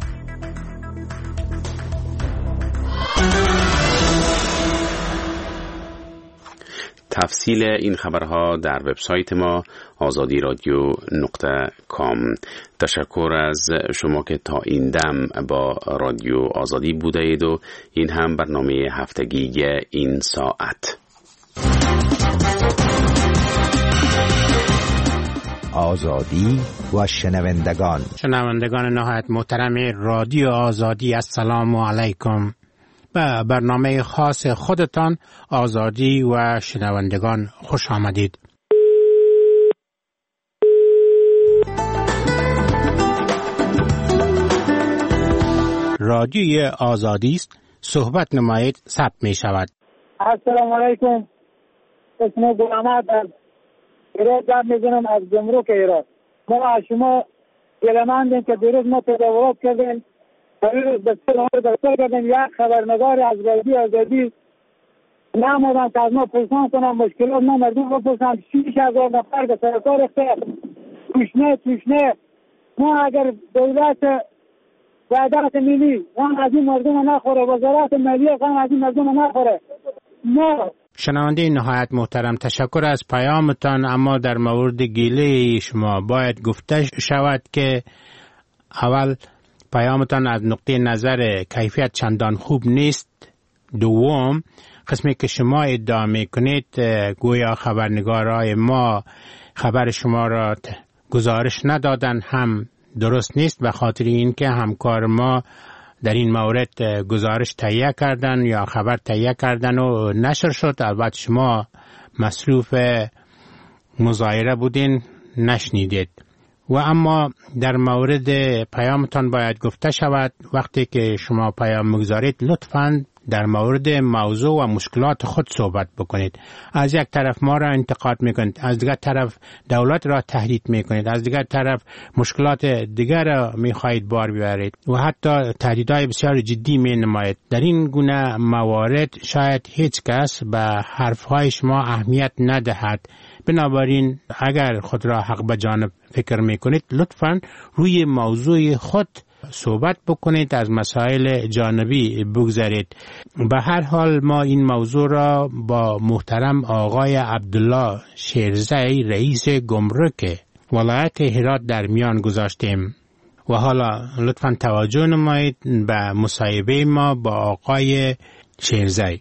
تفصیل این خبرها در وبسایت ما آزادی رادیو نقطه کام. تشکر از شما که تا این دم با رادیو آزادی بوده اید و این هم برنامه هفتگی این ساعت. آزادی و شنوندگان شنوندگان نهایت محترم رادیو آزادی، السلام علیکم. به برنامه خاص خودتان آزادی و شنوندگان خوش آمدید. رادیوی آزادی است، صحبت نمایید، ثبت می شود. السلام علیکم. اسم غلامت از ایران جمع میزنم از گمرک ایران. ما از شما گله‌مندیم که دیروز ما تظاهرات کردیم، دیروز دستور دستور کردیم، یک خبرنگار از رادیو آزادی نمودن که از ما پرسان کنم مشکلات ما مردم رو پرسن. شیش هزار نفر به سرکار اختیار توشنه توشنه ما اگر دولت وحدت ملی غم از این مردم نخوره، وزارت مالیه غم از این مردم نخوره. ما شنونده نهایت محترم، تشکر از پیامتان، اما در مورد گیله شما باید گفته شود که اول پیامتان از نقطه نظر کیفیت چندان خوب نیست. دوم، قسمی که شما ادعا میکنید گویا خبرنگارای ما خبر شما را گزارش ندادن هم درست نیست، به خاطر اینکه همکار ما در این مورد گزارش تهیه کردن یا خبر تهیه کردن و نشر شد. البته شما مصروف مظاهره بودین، نشنیدید. و اما در مورد پیامتان باید گفته شود وقتی که شما پیام میگذارید لطفاً در مورد موضوع و مشکلات خود صحبت بکنید. از یک طرف ما را انتقاد میکنید، از دیگر طرف دولت را تهدید میکنید، از دیگر طرف مشکلات دیگر را میخواهید بار بیارید و حتی تهدیدهای بسیار جدی می نمایید. در این گونه موارد شاید هیچ کس به حرفهای شما اهمیت ندهد. بنابراین اگر خود را حق به جانب فکر میکنید لطفاً روی موضوع خود صحبت بکنید، از مسائل جانبی بگذارید. به هر حال ما این موضوع را با محترم آقای عبدالله شیرزی رئیس گمرک ولایت هرات در میان گذاشتیم و حالا لطفاً توجه نمایید به مصاحبه ما با آقای شیرزی.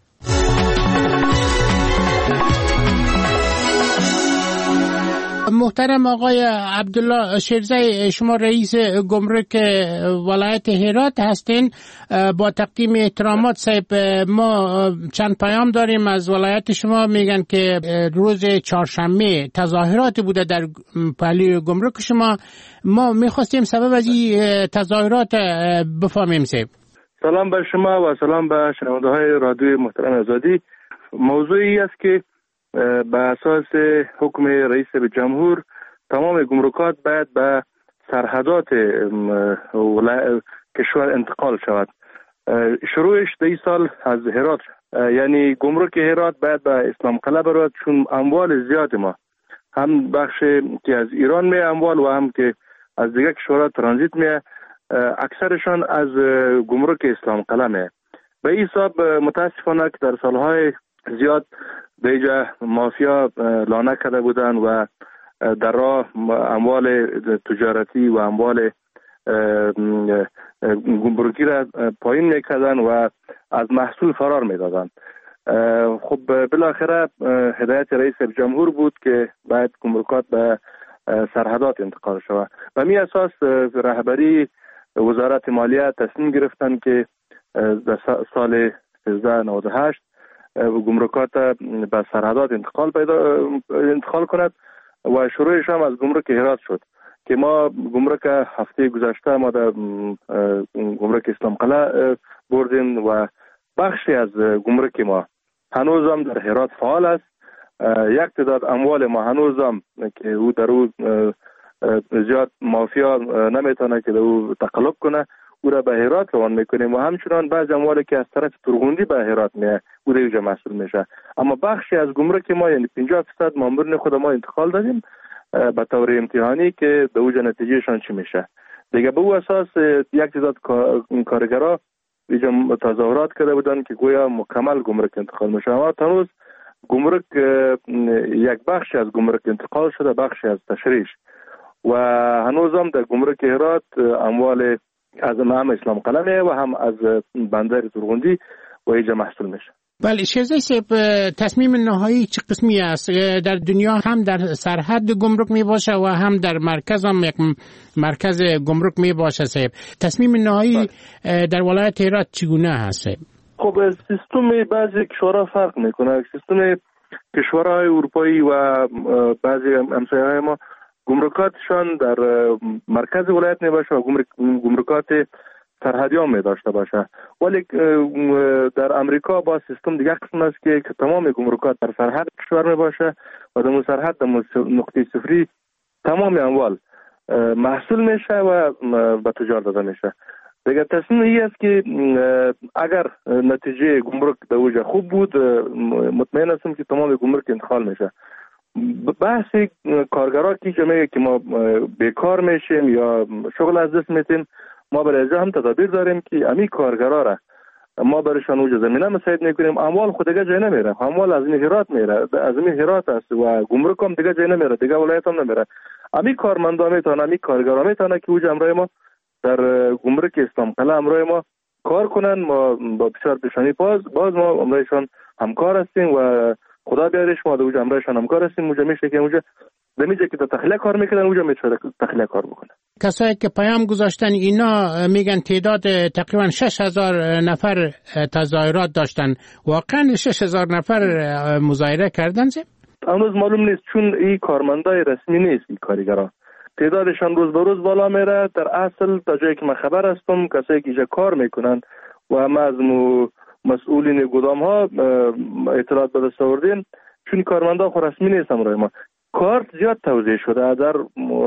محترم آقای عبدالله شیرزی، شما رئیس گمرک ولایت هرات هستین. با تقدیم احترامات صاحب، ما چند پیام داریم از ولایت شما، میگن که روز چهارشنبه تظاهرات بوده در پلی گمرک شما. ما میخواستیم سبب از این تظاهرات بفهمیم صاحب. سلام بر شما و سلام به شنونده های رادیوی محترم آزادی. موضوعی است که به اساس حکم رئیس جمهور تمام گمرکات باید به سرحدات کشور انتقال شود. شروعش در سال از هرات، یعنی گمرک هرات باید به اسلام قلعه برود، چون اموال زیاد ما هم بخش که از ایران می اموال و هم که از دیگر کشورها ترانزیت می، اکثرشان از گمرک اسلام قلعه می. به این حساب متاسفانه که در سالهای زیاد دیجا مافیا لانه کرده بودن و در راه اموال تجارتی و اموال گمرکی را پایین میکردن و از محصول فرار میدادن. خب بالاخره هدایت رئیس جمهور بود که باید گمرکات به سرحدات انتقال شود. و می اساس رهبری وزارت مالیه تصمیم گرفتن که در سال سیزده نود و هشت گمرکات به سرحدات انتقال پیدا انتقال کند و شروعش هم از گمرک هرات شد که ما گمرک هفته گذشته ما در گمرک اسلام قلعه بردیم و بخشی از گمرک ما هنوز هم در هرات فعال است. یک تعداد اموال ما هنوز هم که او در او زیاد مافیا نمیتونه که در او تقلب کنه، او را به هرات روان میکنیم و همچنان بعض اموالی که از طرف ترغوندی به هرات میه او در اینجا محصول میشه. اما بخشی از گمرک ما یعنی پنجاه درصد مامورین خود ما انتقال دادیم به طور امتحانی که به اوجا نتیجهشان چی میشه. دیگه به او اساس یک تعداد کارگرها اینجا تظاهرات کرده بودن که گویا مکمل گمرک انتقال میشه، اما هنوز گمرک یک بخشی از گمرک انتقال شده، بخشی از تشریش و هنوز هم در گمرک هرات اموال از هم اسلام قلعه و هم از بندر ترغوندی و اینجا محصول میشه. بله شیرزی صاحب، تصمیم نهایی چه قسمی است؟ در دنیا هم در سرحد گمرک می باشه و هم در مرکز هم یک مرکز گمرک می باشه صاحب. تصمیم نهایی در ولایت هرات چگونه هست صاحب؟ خب سیستم بعضی کشورها فرق میکنه. سیستم کشورهای اروپایی و بعضی همسایه‌های ما گمرکاتشان در مرکز ولایت می باشه و گمرکات سرحدی هم می داشته باشه، ولی در امریکا با سیستم دیگه قسم است که تمام گمرکات در سرحد کشور می باشه و در سرحد در نقطه صفری تمام اموال محصول میشه و به تجار داده میشه. دیگه تصمیم این است که اگر نتیجه گمرک در اوجه خوب بود، مطمئن هستم که تمام گمرک انتقال میشه. بحث کارگرها که میگه که ما بیکار میشیم یا شغل از دست میتیم، ما برای ازا هم تدابیر داریم که امی کارگرها را ما برشان اوجه زمینه مساعد میکنیم. اموال خود دیگه جای نمیره، اموال از این هرات میره، از این هرات است و گمرک هم دیگه جای نمیره، دیگه ولایت هم نمیره. امی کارمندا میتونه، امی کارگرها میتونه که اوجه امرای ما در گمرک اسلام قلعه امرای ما کار کنن. ما با بسیار پیشانی باز باز ما امرایشان همکار هستیم و خدا بیارش ما در اوجه امرایشان همکار هستیم. اوجه میشه که اوجه دمیجه که تخلیه کار میکنن اوجه میشه تخلیه کار بکنن. کسایی که پیام گذاشتن اینا میگن تعداد تقریبا شش هزار نفر تظاهرات داشتن. واقعا شش هزار نفر مظاهره کردن زی؟ هنوز معلوم نیست چون این کارمندای رسمی نیست. این کارگرها تعدادشان روز به روز بالا میره. در اصل تا جایی که من خبر هستم کسایی که اینجا کار میکنن و ما از مسئولین گدام ها اطلاعات به دست آوردیم، چون کارمندا خو رسمی نیستم برای ما. کارت زیاد توزیع شده، در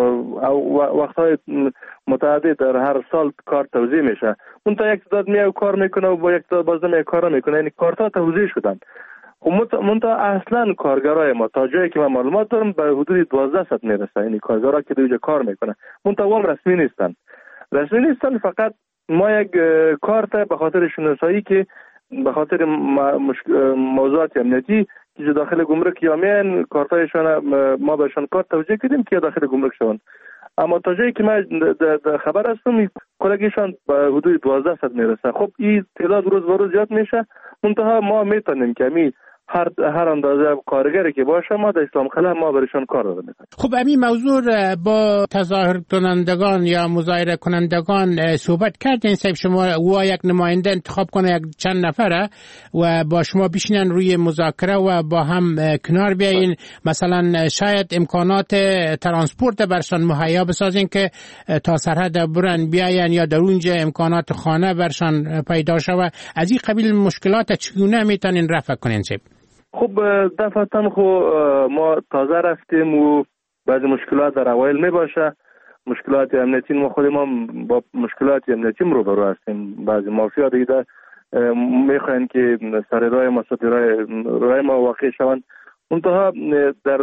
وقتهای متعدد در هر سال کارت توزیع میشه. اون تا یک تعداد میاد کار میکنه و با یک تعداد باز نمیاد کار میکنه، یعنی کارت ها توزیع شدن. خب منتها اصلا کارگرای ما تا جایی که من معلومات دارم به حدود دوازده صد میرسه، یعنی کارگرا که دیگه کار میکنه منتها هم رسمی نیستن. رسمی نیستن، فقط ما یک کارت به خاطر شناسایی که به خاطر موضوعات امنیتی که داخل گمرک یا میان کارتایشان ما بهشان کارت توزیع کردیم که داخل گمرک شون. اما تا جایی که من در خبر هستم کلگیشان به حدود دوازده صد میرسه. خب این تعداد روز به روز زیاد میشه، منتها ما میتونیم که می هر هر اندازه کارگری که باشه ما در اسلام قلعه ما برشان کار دادیم. خب همین موضوع با تظاهر کنندگان یا مظاهره کنندگان صحبت کردین؟ صاحب شما و یک نماینده انتخاب کنه یک چند نفره و با شما بشینن روی مذاکره و با هم کنار بیاین، مثلا شاید امکانات ترانسپورت برشان مهیا بسازین که تا سرحد برن بیاین، یا در اونجا امکانات خانه برشان پیدا شود. از این قبیل مشکلات چگونه میتونین رفع کنین صاحب؟ خب دفعتاً خو ما تازه رفتیم و بعضی مشکلات در اوایل می باشه، مشکلات امنیتی ما خود ما با مشکلات امنیتی روبرو هستیم. بعضی مافیا دیگه میخواین که سر راه ما سر راه راه ما واقع شوند، منتها در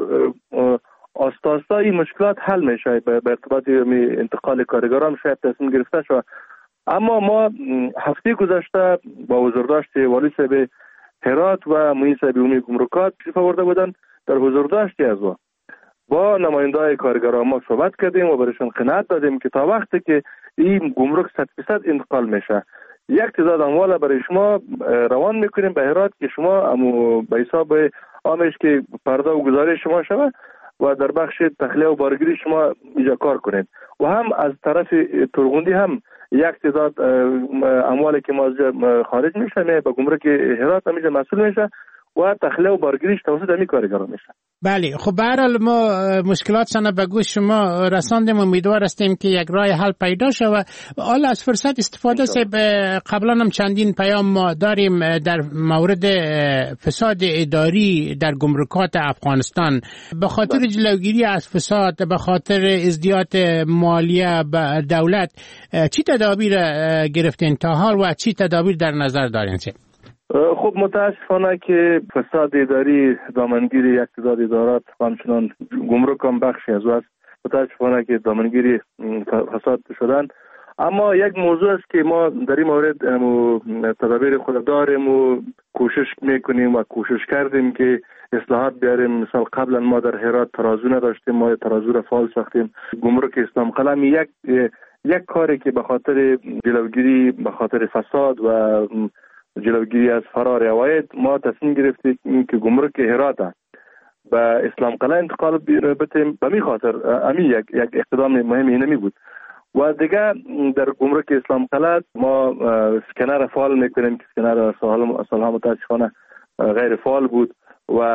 آستاستا این مشکلات حل میشه. به ارتباط انتقال کارگران شاید تصمیم گرفته شد، اما ما هفته گذشته با حضورداشت والی صاحب هرات و معین صاحب عمومی گمرکات تشریف آورده بودن، در حضورداشتی از ما با نماینده‌های کارگران ما صحبت کردیم و برایشان قناعت دادیم که تا وقتی که این گمرک صد درصد انتقال میشه یک تعداد اموال برای شما روان میکنیم به هرات که شما امو به حساب آمش که پرده و گزارش شما شود و در بخش تخلیه و بارگیری شما اینجا کار کنید. و هم از طرف ترغوندی هم یک تعداد اموالی که ما خارج میشه به گمرک هرات همینجا مسئول میشه و تخلیه و بارگیریش توسط همین کارگران میشه. بله، خب به هر حال ما مشکلاتشان به گوش شما رساندیم، امیدوار هستیم که یک راه حل پیدا شود. حالا از فرصت استفاده سه قبلا هم چندین پیام ما داریم در مورد فساد اداری در گمرکات افغانستان. به خاطر جلوگیری از فساد، به خاطر ازدیاد مالیه به دولت، چی تدابیر گرفتین تا حال و چی تدابیر در نظر دارین؟ خب متاسفانه که فساد اداری، دامنگیری یک تعداد ادارات همچنان گمرک هم بخشی از است. متاسفانه که دامنگیری فساد شدن، اما یک موضوع است که ما در این مورد تدابیر خود داریم و کوشش میکنیم و کوشش کردیم که اصلاحات بیاریم. مثلا قبلا ما در هرات ترازو نداشتیم، ما ترازو را فعال ساختیم. گمرک اسلام قلعه یک یک کاری که به خاطر جلوگیری، به خاطر فساد و جلوگیری از فرار عواید ما تصمیم گرفتیم که گمرک هرات به اسلام قلعه انتقال بدیم. به می خاطر امی یک یک اقدام مهمی اینمی بود. و دیگه در گمرک اسلام قلعه ما اسکنر فعال میکنیم که اسکنر سالها متاسفانه غیر فعال بود و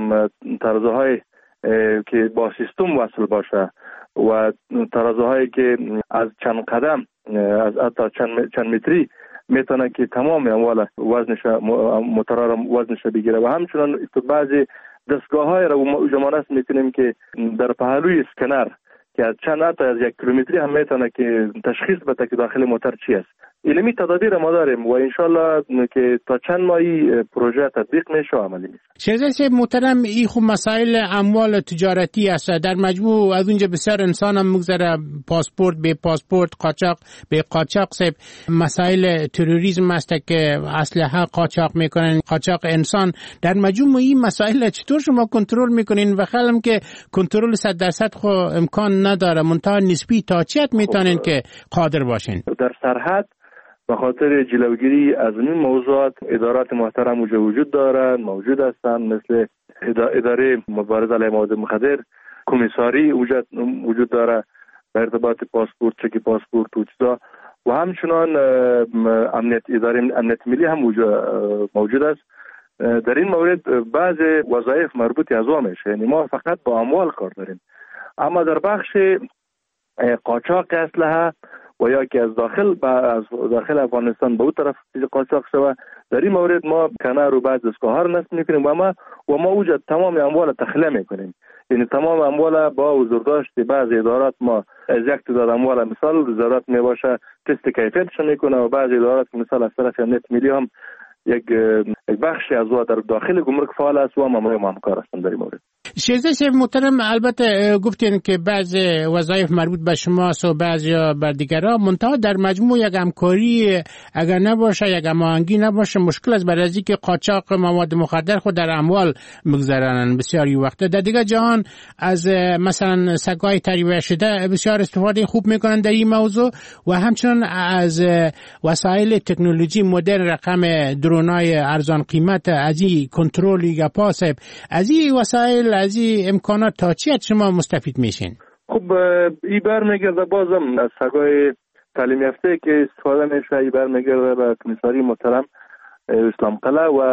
ترازوهای که با سیستم وصل باشه و ترازوهایی که از چند قدم، از حتی چند, چند متری میتونه که تمام اموال وزنش مترار وزنش بگیره. و همچنان بعضی دستگاه های را جمانست میکنیم که در پهلوی اسکنر که از چند حتی از یک کیلومتری هم میتونه که تشخیص بده که داخل موتر چی است. علمی تدابیر ما داریم و انشالله که تا چند ماهی پروژه تطبیق میشه و عملی میشه. شهزاده محترم، این خوب مسائل اموال تجارتی است. در مجموع از اونجا بسیار انسان هم مگذره، پاسپورت به پاسپورت، قاچاق به قاچاق. سب مسائل تروریسم است که اسلحه قاچاق میکنن، قاچاق انسان. در مجموع این مسائل چطور شما کنترل میکنین؟ و خیلی که کنترل صد درصد خو امکان نداره، منتها نسبی تا چیت میتونین که قادر باشین؟ در سرحد به خاطر جلوگیری از این موضوعات ادارات محترم وجود دارند، موجود هستند، مثل اداره مبارزه علیه مواد مخدر، کمیساری وجود داره به ارتباط پاسپورت، چک پاسپورت و چیزا، و همچنان امنیت اداره امنیت ملی هم موجود است. در این مورد بعض وظایف مربوط از او میشه، یعنی ما فقط با اموال کار داریم. اما در بخش قاچاق اسلحه و یا که از داخل از داخل افغانستان به اون طرف قاچاق شده، در این مورد ما کنار و بعض دستگاه ها رو نصب میکنیم و ما و ما اوجا تمام اموال تخلیه میکنیم. یعنی تمام اموال با حضورداشت بعض ادارات ما از یک تعداد اموال مثال وزارت میباشه تست کیفیتش میکنه و بعض ادارات مثال از طرف امنیت ملی هم یک بخشی از او در داخل گمرک فعال است و مامور ما همکار هستند در این مورد. شیزه محترم، البته گفتین که بعض وظایف مربوط به شماست و بعضی بر دیگرها، منتها در مجموع یک همکاری اگر نباشه، یک هماهنگی نباشه، مشکل است. برای اینکه قاچاق مواد مخدر خود در اموال میگذرانند بسیاری وقت. در دیگر جهان از مثلا سگای تریبه شده بسیار استفاده خوب میکنند در این موضوع و همچنین از وسایل تکنولوژی مدرن، رقم درونای ارزان قیمت، از این کنترل یا پاسب، از این وسایل، از این امکانات تا چی شما مستفید میشین؟ خب این برمیگرده بازم از سگای تعلیم یافته که استفاده میشه، این برمیگرده به کمیساری محترم اسلام قلعه و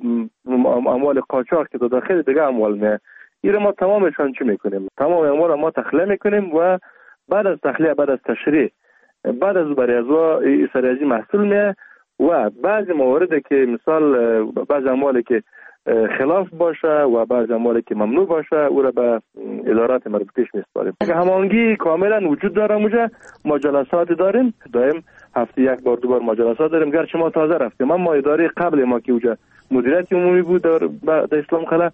اموال قاچاق که داخل دیگه اموال میه. این ما تمامشان چی میکنیم؟ تمام اموال ما تخلیه میکنیم و بعد از تخلیه، بعد از تشریح، بعد از بریازوا سریازی محصول میه و بعضی موارد که مثال بعضی اموالی که خلاف باشه و بعضی اموالی که ممنوع باشه او را به ادارات مربوطه‌اش میسپاریم. هماهنگی کاملا وجود داره. اونجا ما جلسات داریم، دائم هفته یک بار دو بار ما جلسات داریم. گرچه ما تازه رفتیم اما اداره قبل ما که اونجا مدیریت عمومی بود در, در اسلام قلعه،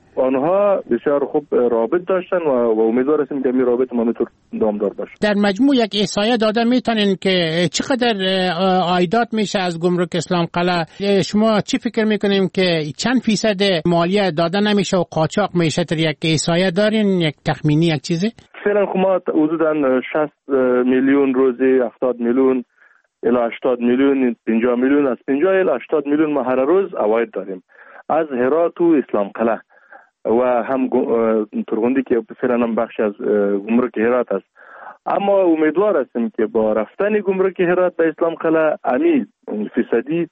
آنها بسیار خوب رابط داشتن و امیدوار هستیم که این رابط ما میتونه دامدار باشه. در مجموع یک احصایه داده میتونین که چقدر عایدات میشه از گمرک اسلام قلعه؟ شما چی فکر میکنیم که چند فیصد مالیه داده نمیشه و قاچاق میشه؟ در یک احصایه دارین، یک تخمینی، یک چیزی؟ فعلا ما حدودا شصت میلیون روزی، هفتاد میلیون الی هشتاد میلیون، پنجاه میلیون، از پنجاه الی هشتاد میلیون ما هر روز عواید داریم از هرات و اسلام قلعه و هم ترغندی که فعلا هم بخش از گمرک هرات است. اما امیدوار هستیم که با رفتن گمرک هرات به اسلام قلعه امی فیصدی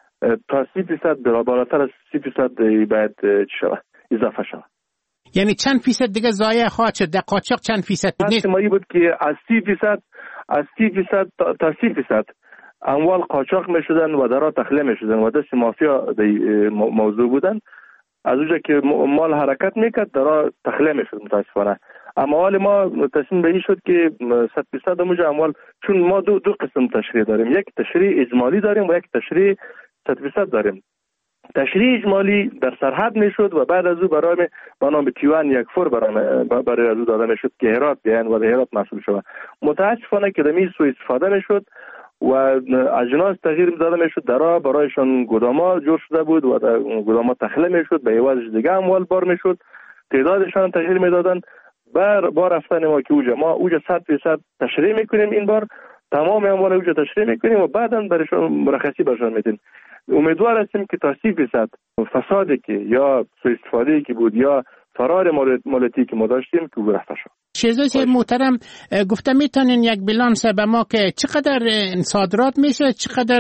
تا سی فیصد بالاتر از سی فیصد باید شود، اضافه شود. یعنی چند فیصد دیگه ضایع خواهد شد؟ در قاچاق چند فیصد نیست؟ ما بود که از سی فیصد از سی فیصد تا, تا سی فیصد اموال قاچاق میشدن و درها تخلیه میشدن و دست مافیا موضوع بودن. از اونجا که مال حرکت میکرد درها تخلیه میشد متاسفانه. اما حال ما تصمیم به این شد که صد فیصد اونجا اموال، چون ما دو دو قسم تشریح داریم، یک تشریح اجمالی داریم و یک تشریح صد فیصد داریم. تشریح اجمالی در سرحد میشد و بعد از او برای به نام تیوان یک فور برای برای از او داده میشد که هرات بیان و هرات مسئول شود. متاسفانه که دمی سوء استفاده میشد و اجناس تغییر داده میشد، درها برایشان گداما جور شده بود و گداما تخلیه میشد، به عوض دیگه اموال بار میشد، تعدادشان تغییر میدادن. بر با رفتن ما که اوجا ما اوجا صد فیصد تشریح میکنیم، این بار تمام اموال اوجا تشریح میکنیم و بعدا برایشان مرخصی برشان میدیم. امیدوار هستیم که تا سی فیصد فسادی که یا سوء استفاده که بود یا فرار مالیاتی که ما داشتیم که رفته شد. شیزای محترم گفته میتونین یک بیلانس به ما که چقدر صادرات میشه، چقدر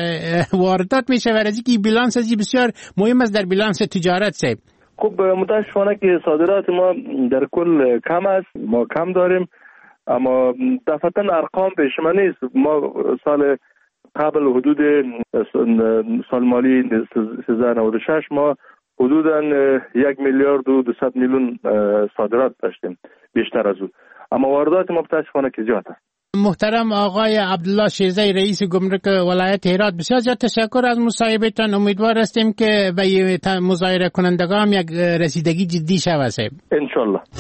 واردات میشه و از اینکه بیلانس ازی بسیار مهم است در بیلانس تجارت سه؟ خب متاسفانه که صادرات ما در کل کم است، ما کم داریم، اما دفعتا ارقام پیش ما نیست. ما سال قبل حدود سال مالی سیزده نود و شش ما حدوداً یک میلیارد و دویست میلیون صادرات داشتیم، بیشتر از او. اما واردات ما متاسفانه که زیاد است. محترم آقای عبدالله شیزی رئیس گمرک ولایت هرات، بسیار زیاد تشکر از مصاحبهتان. امیدوار هستیم که به مظاهره کنندگان یک رسیدگی جدی شود. ان شاء الله.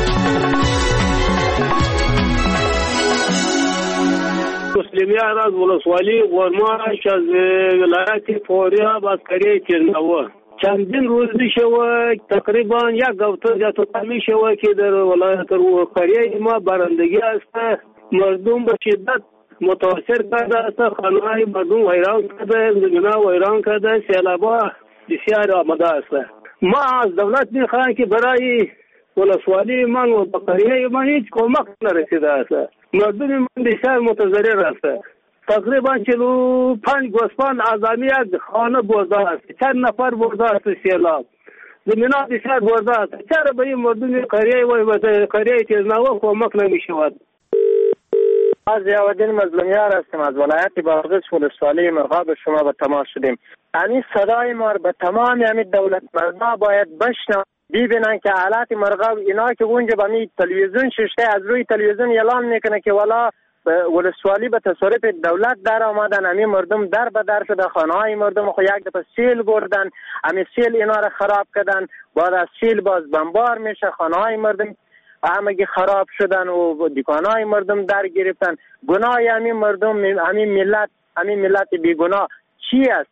مسلمیان از ولسوالی غرماش از ولایت فوریاب از کره تیرنوا چندین روز میشه و تقریبا یک هفته یا تا میشه و که در ولایت کره ما بارندگی است. مردم به شدت متاثر کرده است، خانه‌های مردم ویران کرده، زمین‌ها ویران کرده، سیلاب‌ها بسیار آمده است. ما از دولت میخواهیم که برای ولسوالی من و بقریه من هیچ کمک نرسیده است. مردم من بسیار متضرر است. تقریبا چلو پنج گوسفند اعظامی یک خانه برده است، چند نفر برده است سیلاب، زمین‌ها بسیار برده است. چرا به این مردم قریه و قریه تیزنوا کمک نمی‌شود؟ از ضیاءالدین مظلومیار هستیم از ولایت بادغیس ولسوالی مرغاب شما به تماس شدیم. این صدای ما به تمام همین دولت مردا باید بشنوند، ببینن که حالات مرغاب اینا که اونجا به می تلویزیون ششته از روی تلویزیون اعلان میکنه که والا ولسوالی به تصرف دولت در آمدن. همین مردم در به در شده، خانه های مردم خو یک دفعه سیل بردن، همین سیل اینا را خراب کردن. بعد از سیل باز بمبار میشه، خانه های مردم همگی خراب شدن و دکان های مردم در گرفتن. گناه همین مردم، همین ملت، همین ملت بیگناه چی است؟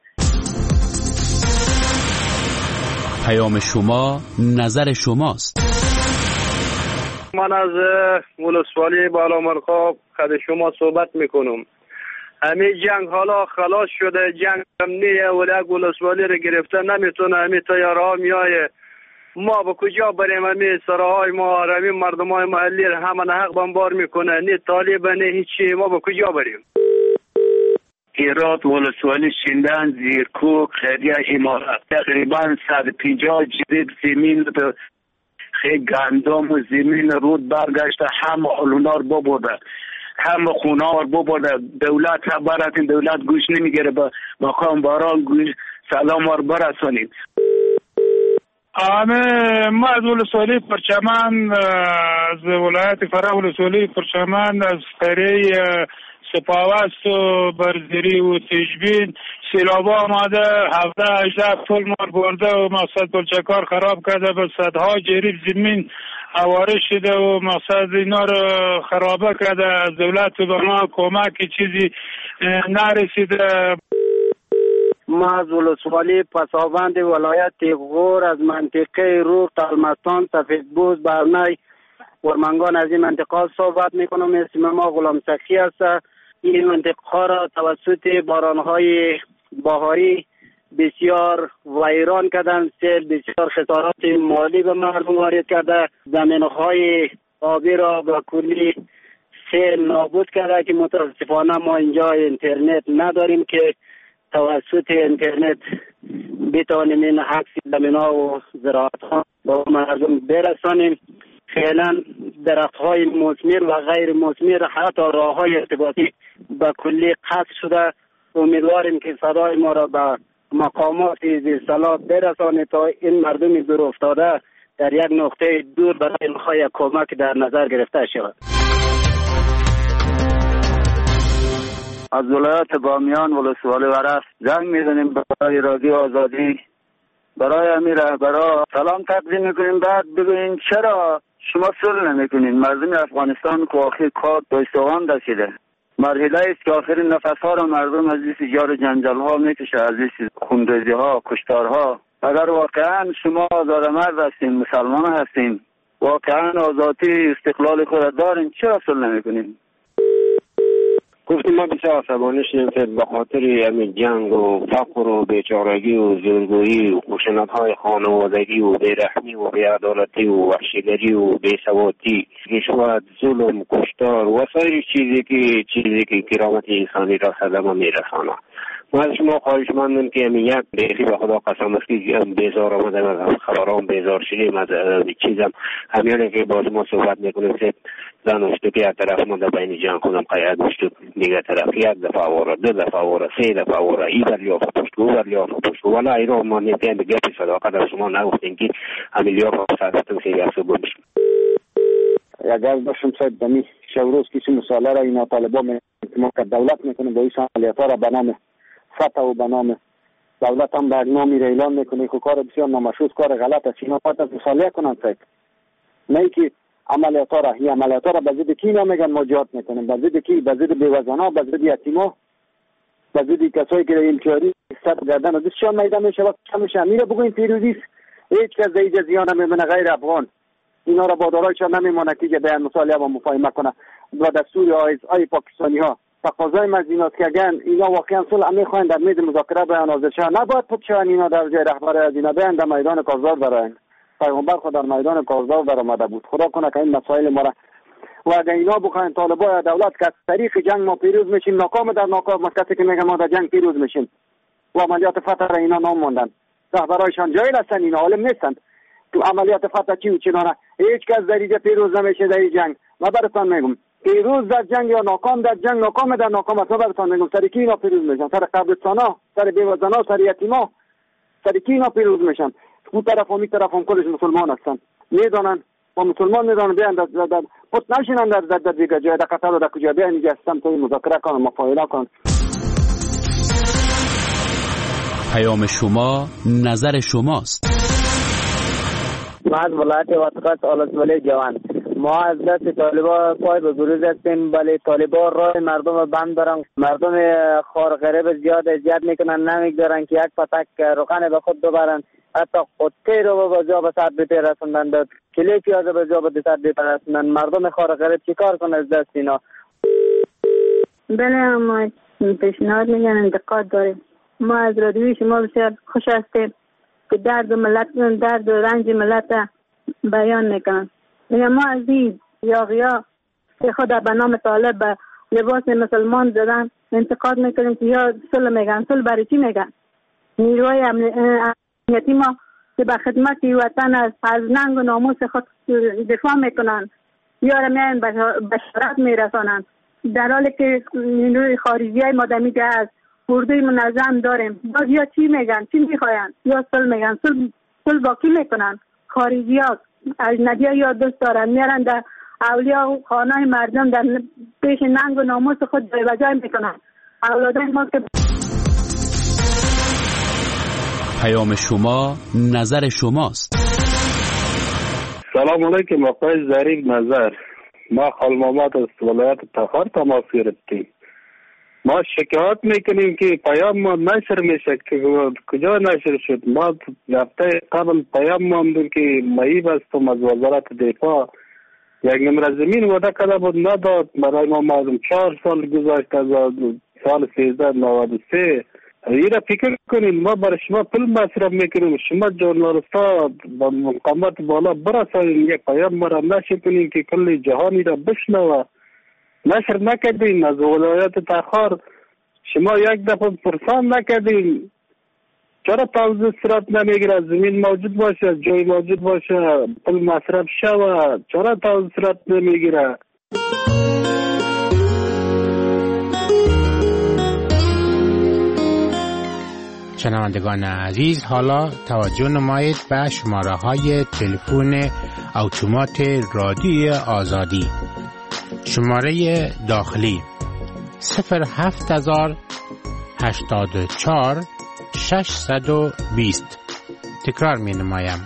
پیام شما نظر شماست. من از ولسوالی بالا مرغاب خد شما صحبت میکنم. همین جنگ حالا خلاص شده، جنگ امنیه و یک ولسوالی رو گرفته نمیتونه. همین تیارها میایه، ما به کجا بریم؟ همین سراهای ما، همین مردم های محلی رو همه حق بمبار میکنه، نه طالب نه هیچی. ما به کجا بریم؟ هرات ولسوالی شیندن، زیرکوک، خیریه امارات، تقریبا صد و پنجاه جریب زمین خیلی گندم و زمین رود برگشته، همه علونا رو ببرده، همه خونه ها رو ببرده. دولت خبرت این دولت گوش نمیگیره، به مقام باران گوش سلام رو برسانید. آمه ما از ولسوالی پرچمان، از ولایت فراه ولسوالی پرچمان، از خیریه سپاوست و برزیری و تیجبین سیلاب آمده، هفته هجده پل مار برده و مقصد پلچکار خراب کرده، به صدها جریب زمین اواره شده و مقصد اینا رو خرابه کرده. از دولت به ما کمک چیزی نرسیده. ما از ولسوالی پسابند ولایت تیغور، از منطقه روغ، تلمستان، سفیدبوز، برنای ورمنگان از این منطقه صحبت میکنم. اسم ما غلام سخی است. این منطقه را توسط بارانهای بهاری بسیار ویران کردن، سیل بسیار خسارات مالی به مردم وارد کرده، زمینهای آبی را به کلی سیل نابود کرده که متاسفانه ما اینجا اینترنت نداریم که توسط اینترنت بتوانیم این عکس زمین‌ها و زراعت‌ها به مردم برسانیم. فعلا درخت‌های مثمر و غیر مثمر، حتی راه‌های ارتباطی به کلی قطع شده. امیدواریم که صدای ما را به مقامات زیرساخت برسانه تا این مردم دور افتاده در یک نقطه دور برای اینها یک کمک در نظر گرفته شود. از ولایت بامیان ولسوالی ورس زنگ میزنیم برای رادیو آزادی، برای امیر رهبرا سلام تقدیم میکنیم. بعد بگوین چرا شما صلح نمیکنین؟ مردم افغانستان که آخر کار دایستوان رسیده، مرحله است که آخرین نفس ها را مردم از این جار جنجال ها میکشه، از این خونریزی ها، کشتار ها. اگر واقعا شما آزادمرد هستین، مسلمان هستین، واقعا آزادی استقلال خود دارین، چرا صلح نمیکنین؟ گفتیم ما بسیار عصبانی شدیم که به خاطر همین جنگ و فقر و بیچارگی و زورگویی و خشونت‌های خانوادگی و بیرحمی و بی‌عدالتی و وحشیگری و بی‌سواتی، رشوت، ظلم، کشتار و سایر چیزی که چیزی که کرامت انسانی را صدمه میرسانه. ما از شما خواهش مندیم که همین یک بیخی به خدا قسم است که بیزار آمدیم، از خبران بیزار شدیم، از چیزم همیانه که باز ما صحبت میکنیم که زن اشتو که یک طرف ما در بین جنگ خودم قیاد اشتو دیگه طرف یک دفعه واره، دو دفعه واره، سه دفعه واره، ای بر لیافه پشت او بر لیافه پشت. ولی ایران ما نیتیم به گپی صداقت از شما نگفتیم که همین لیافه صداقتم که یک سو بمشم. اگر باشم ساید دمی شوروز کسی مساله را اینا طالبا ما که دولت میکنه با ایسان علیتا را بنامه فتح و بنامه دولت هم بر نامی را اعلان میکنه که کار بسیار نامشروع، کار غلط است. اینا پات از مساله کنند ساید، نه که عملیاتا را هی عملیاتا را به ضد کی نمیگن مجاهد میکنن، به ضد کی؟ به ضد بیوزنا، به ضد یتیما، به ضد کسایی که امتیاری سر گردن و دستشان میدان میشه. وقت همیشه میره بگوین پیروزی هیچ کس در اینجا زیان نمیبینه غیر افغان. اینا را با دارایشان نمیمونه که بیان مصالحه و مفاهمه کنه و دستور آی پاکستانی ها تقاضای مزینات که اگر اینا واقعا صلح میخواین در میز مذاکره بیان حاضر شن، نباید پتشان اینا در جای رهبر از اینا بیان در میدان کارزار براین. پیغمبر خود در میدان کارزار در آمده بود. خدا کنه که این مسائل ما را و اگر اینا بخواین طالبای دولت که از طریق جنگ ما پیروز میشیم، ناکام در ناکام کسی که میگه ما در جنگ پیروز میشیم و عملیات فتح را اینا نام موندن، رهبرایشان جاهل هستن، اینا عالم نیستند. تو عملیات فتح چی و چنانه هیچ کس در اینجا پیروز نمیشه در این جنگ. ما براتون میگم پیروز در جنگ یا ناکام در جنگ، ناکام در ناکام است. ما براتون میگم سر کی اینا پیروز میشن؟ سر قبرستانا، سر بیوزنا، سر یتیما، سر کی اینا پیروز میشن؟ اون طرف و می طرف هم کلش مسلمان هستن، میدانن ما مسلمان میدانم بیان در در پت نشینن در در دیگه جای در قطر و در کجا بیان اینجا سیستم تو مذاکره کنن مفاهمه کنن. پیام شما نظر شماست. ما از ولایت واسقات آلسوله جوان، ما از دست طالبان پای به بروز هستیم، ولی طالبان راه مردم بند دارن، مردم خار غریب زیاد اذیت میکنن، نمیگذارن که یک پتک روغن به خود ببرن، حتی قطعه رو به جا به سر بیپی رسوندن، کلی پیاز به جا به سر بیپی رسوندن. مردم خار غریب چیکار کنه از دست اینا؟ بله ما پیشنهاد میگن انتقاد داریم. ما از رادیوی شما بسیار خوش هستیم که درد ملت، درد و رنج ملت بیان میکنن. میگم ما از این یاغیا که خود به نام طالب به لباس مسلمان زدن انتقاد میکنیم که یا صلح میگن. صلح برای چی میگن؟ نیروهای امنیتی ما که به خدمت وطن از از ننگ و ناموس خود دفاع میکنن یا را میان بشارت میرسانن، در حالی که نیروی خارجی های ما دمیده از اردوی منظم داریم. باز یا چی میگن؟ چی میخواین؟ یا صلح میگن. صلح صلح با کی میکنن؟ خارجی ها اجنبی ها یا دوست دارن میارن در اولیا و خانه مردم در پیش ننگ و ناموس خود جای بجای میکنن. اولادای ما که پیام شما نظر شماست. سلام علیکم آقای ظریف نظر. ما خال محمد از ولایت تخار تماس گرفتیم. ما شکایت میکنیم که پیام ما نشر میشه که کجا نشر شد. ما هفته قبل پیام ماندیم که معیب هستم از وزارت دفاع یک نمره زمین وعده کرده بود نداد برای ما. معلوم چهار سال گذشت از سال سیزده نود و سه. این را فکر کنین ما برای شما پول مصرف میکنیم، شما جورنالیستا با مقامات بالا برسانین یک پیام ما را نشر کنین که کل جهانی را بشنوه. نشر نکردین از ولایت تخار، شما یک دفعه پرسان نکردین چرا توزیع صورت نمیگیره؟ زمین موجود باشه، جای موجود باشه، پول مصرف شوه، چرا توزیع صورت نمیگیره؟ شنوندگان عزیز، حالا توجه نمایید به شماره های تلفن اتومات رادیوی آزادی. شماره داخلی صفر هفت هزار هشتاد و چهار ششصد و بیست. تکرار می نمایم.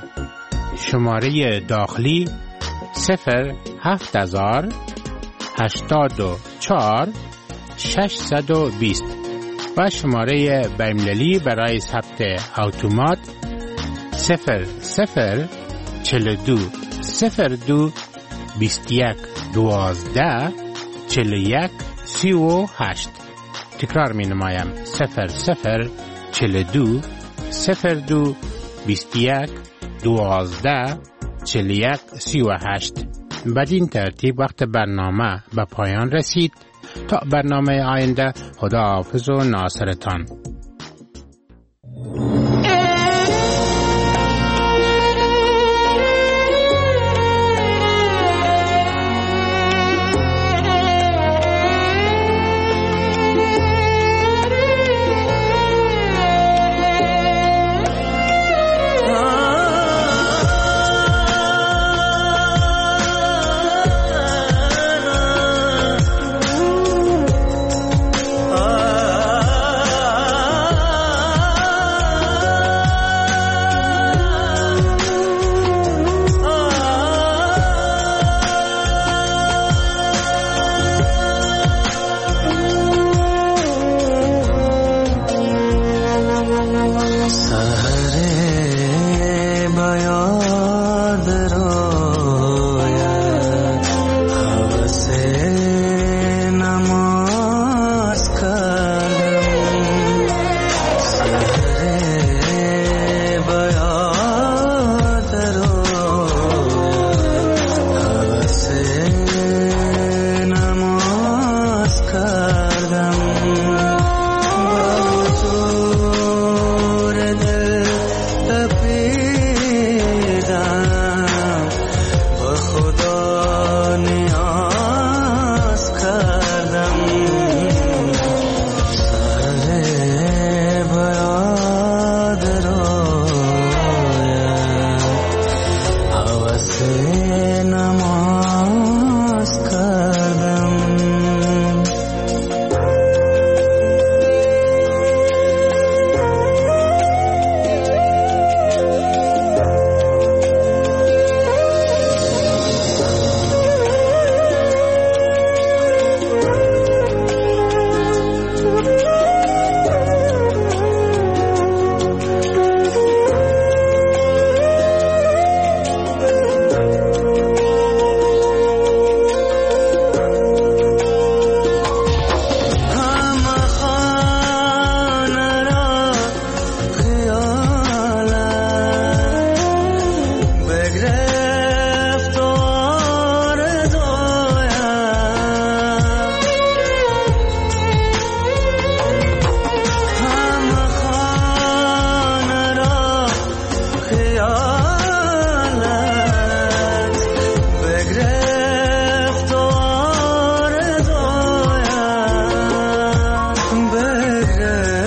شماره داخلی صفر هفت هزار هشتاد و چهار ششصد و بیست و شماره بین‌المللی برای ثبت اتومات صفر صفر چهل و دو صفر دو بیست و یک دوازده چهل و یک سی و هشت. تکرار می نمایم. صفر صفر چهل و دو صفر دو بیست و یک دوازده چهل و یک سی و هشت. بدین ترتیب وقت برنامه به پایان رسید. تا برنامه آینده، خدا حافظ و ناصرتان. کردم با تو دل نگذره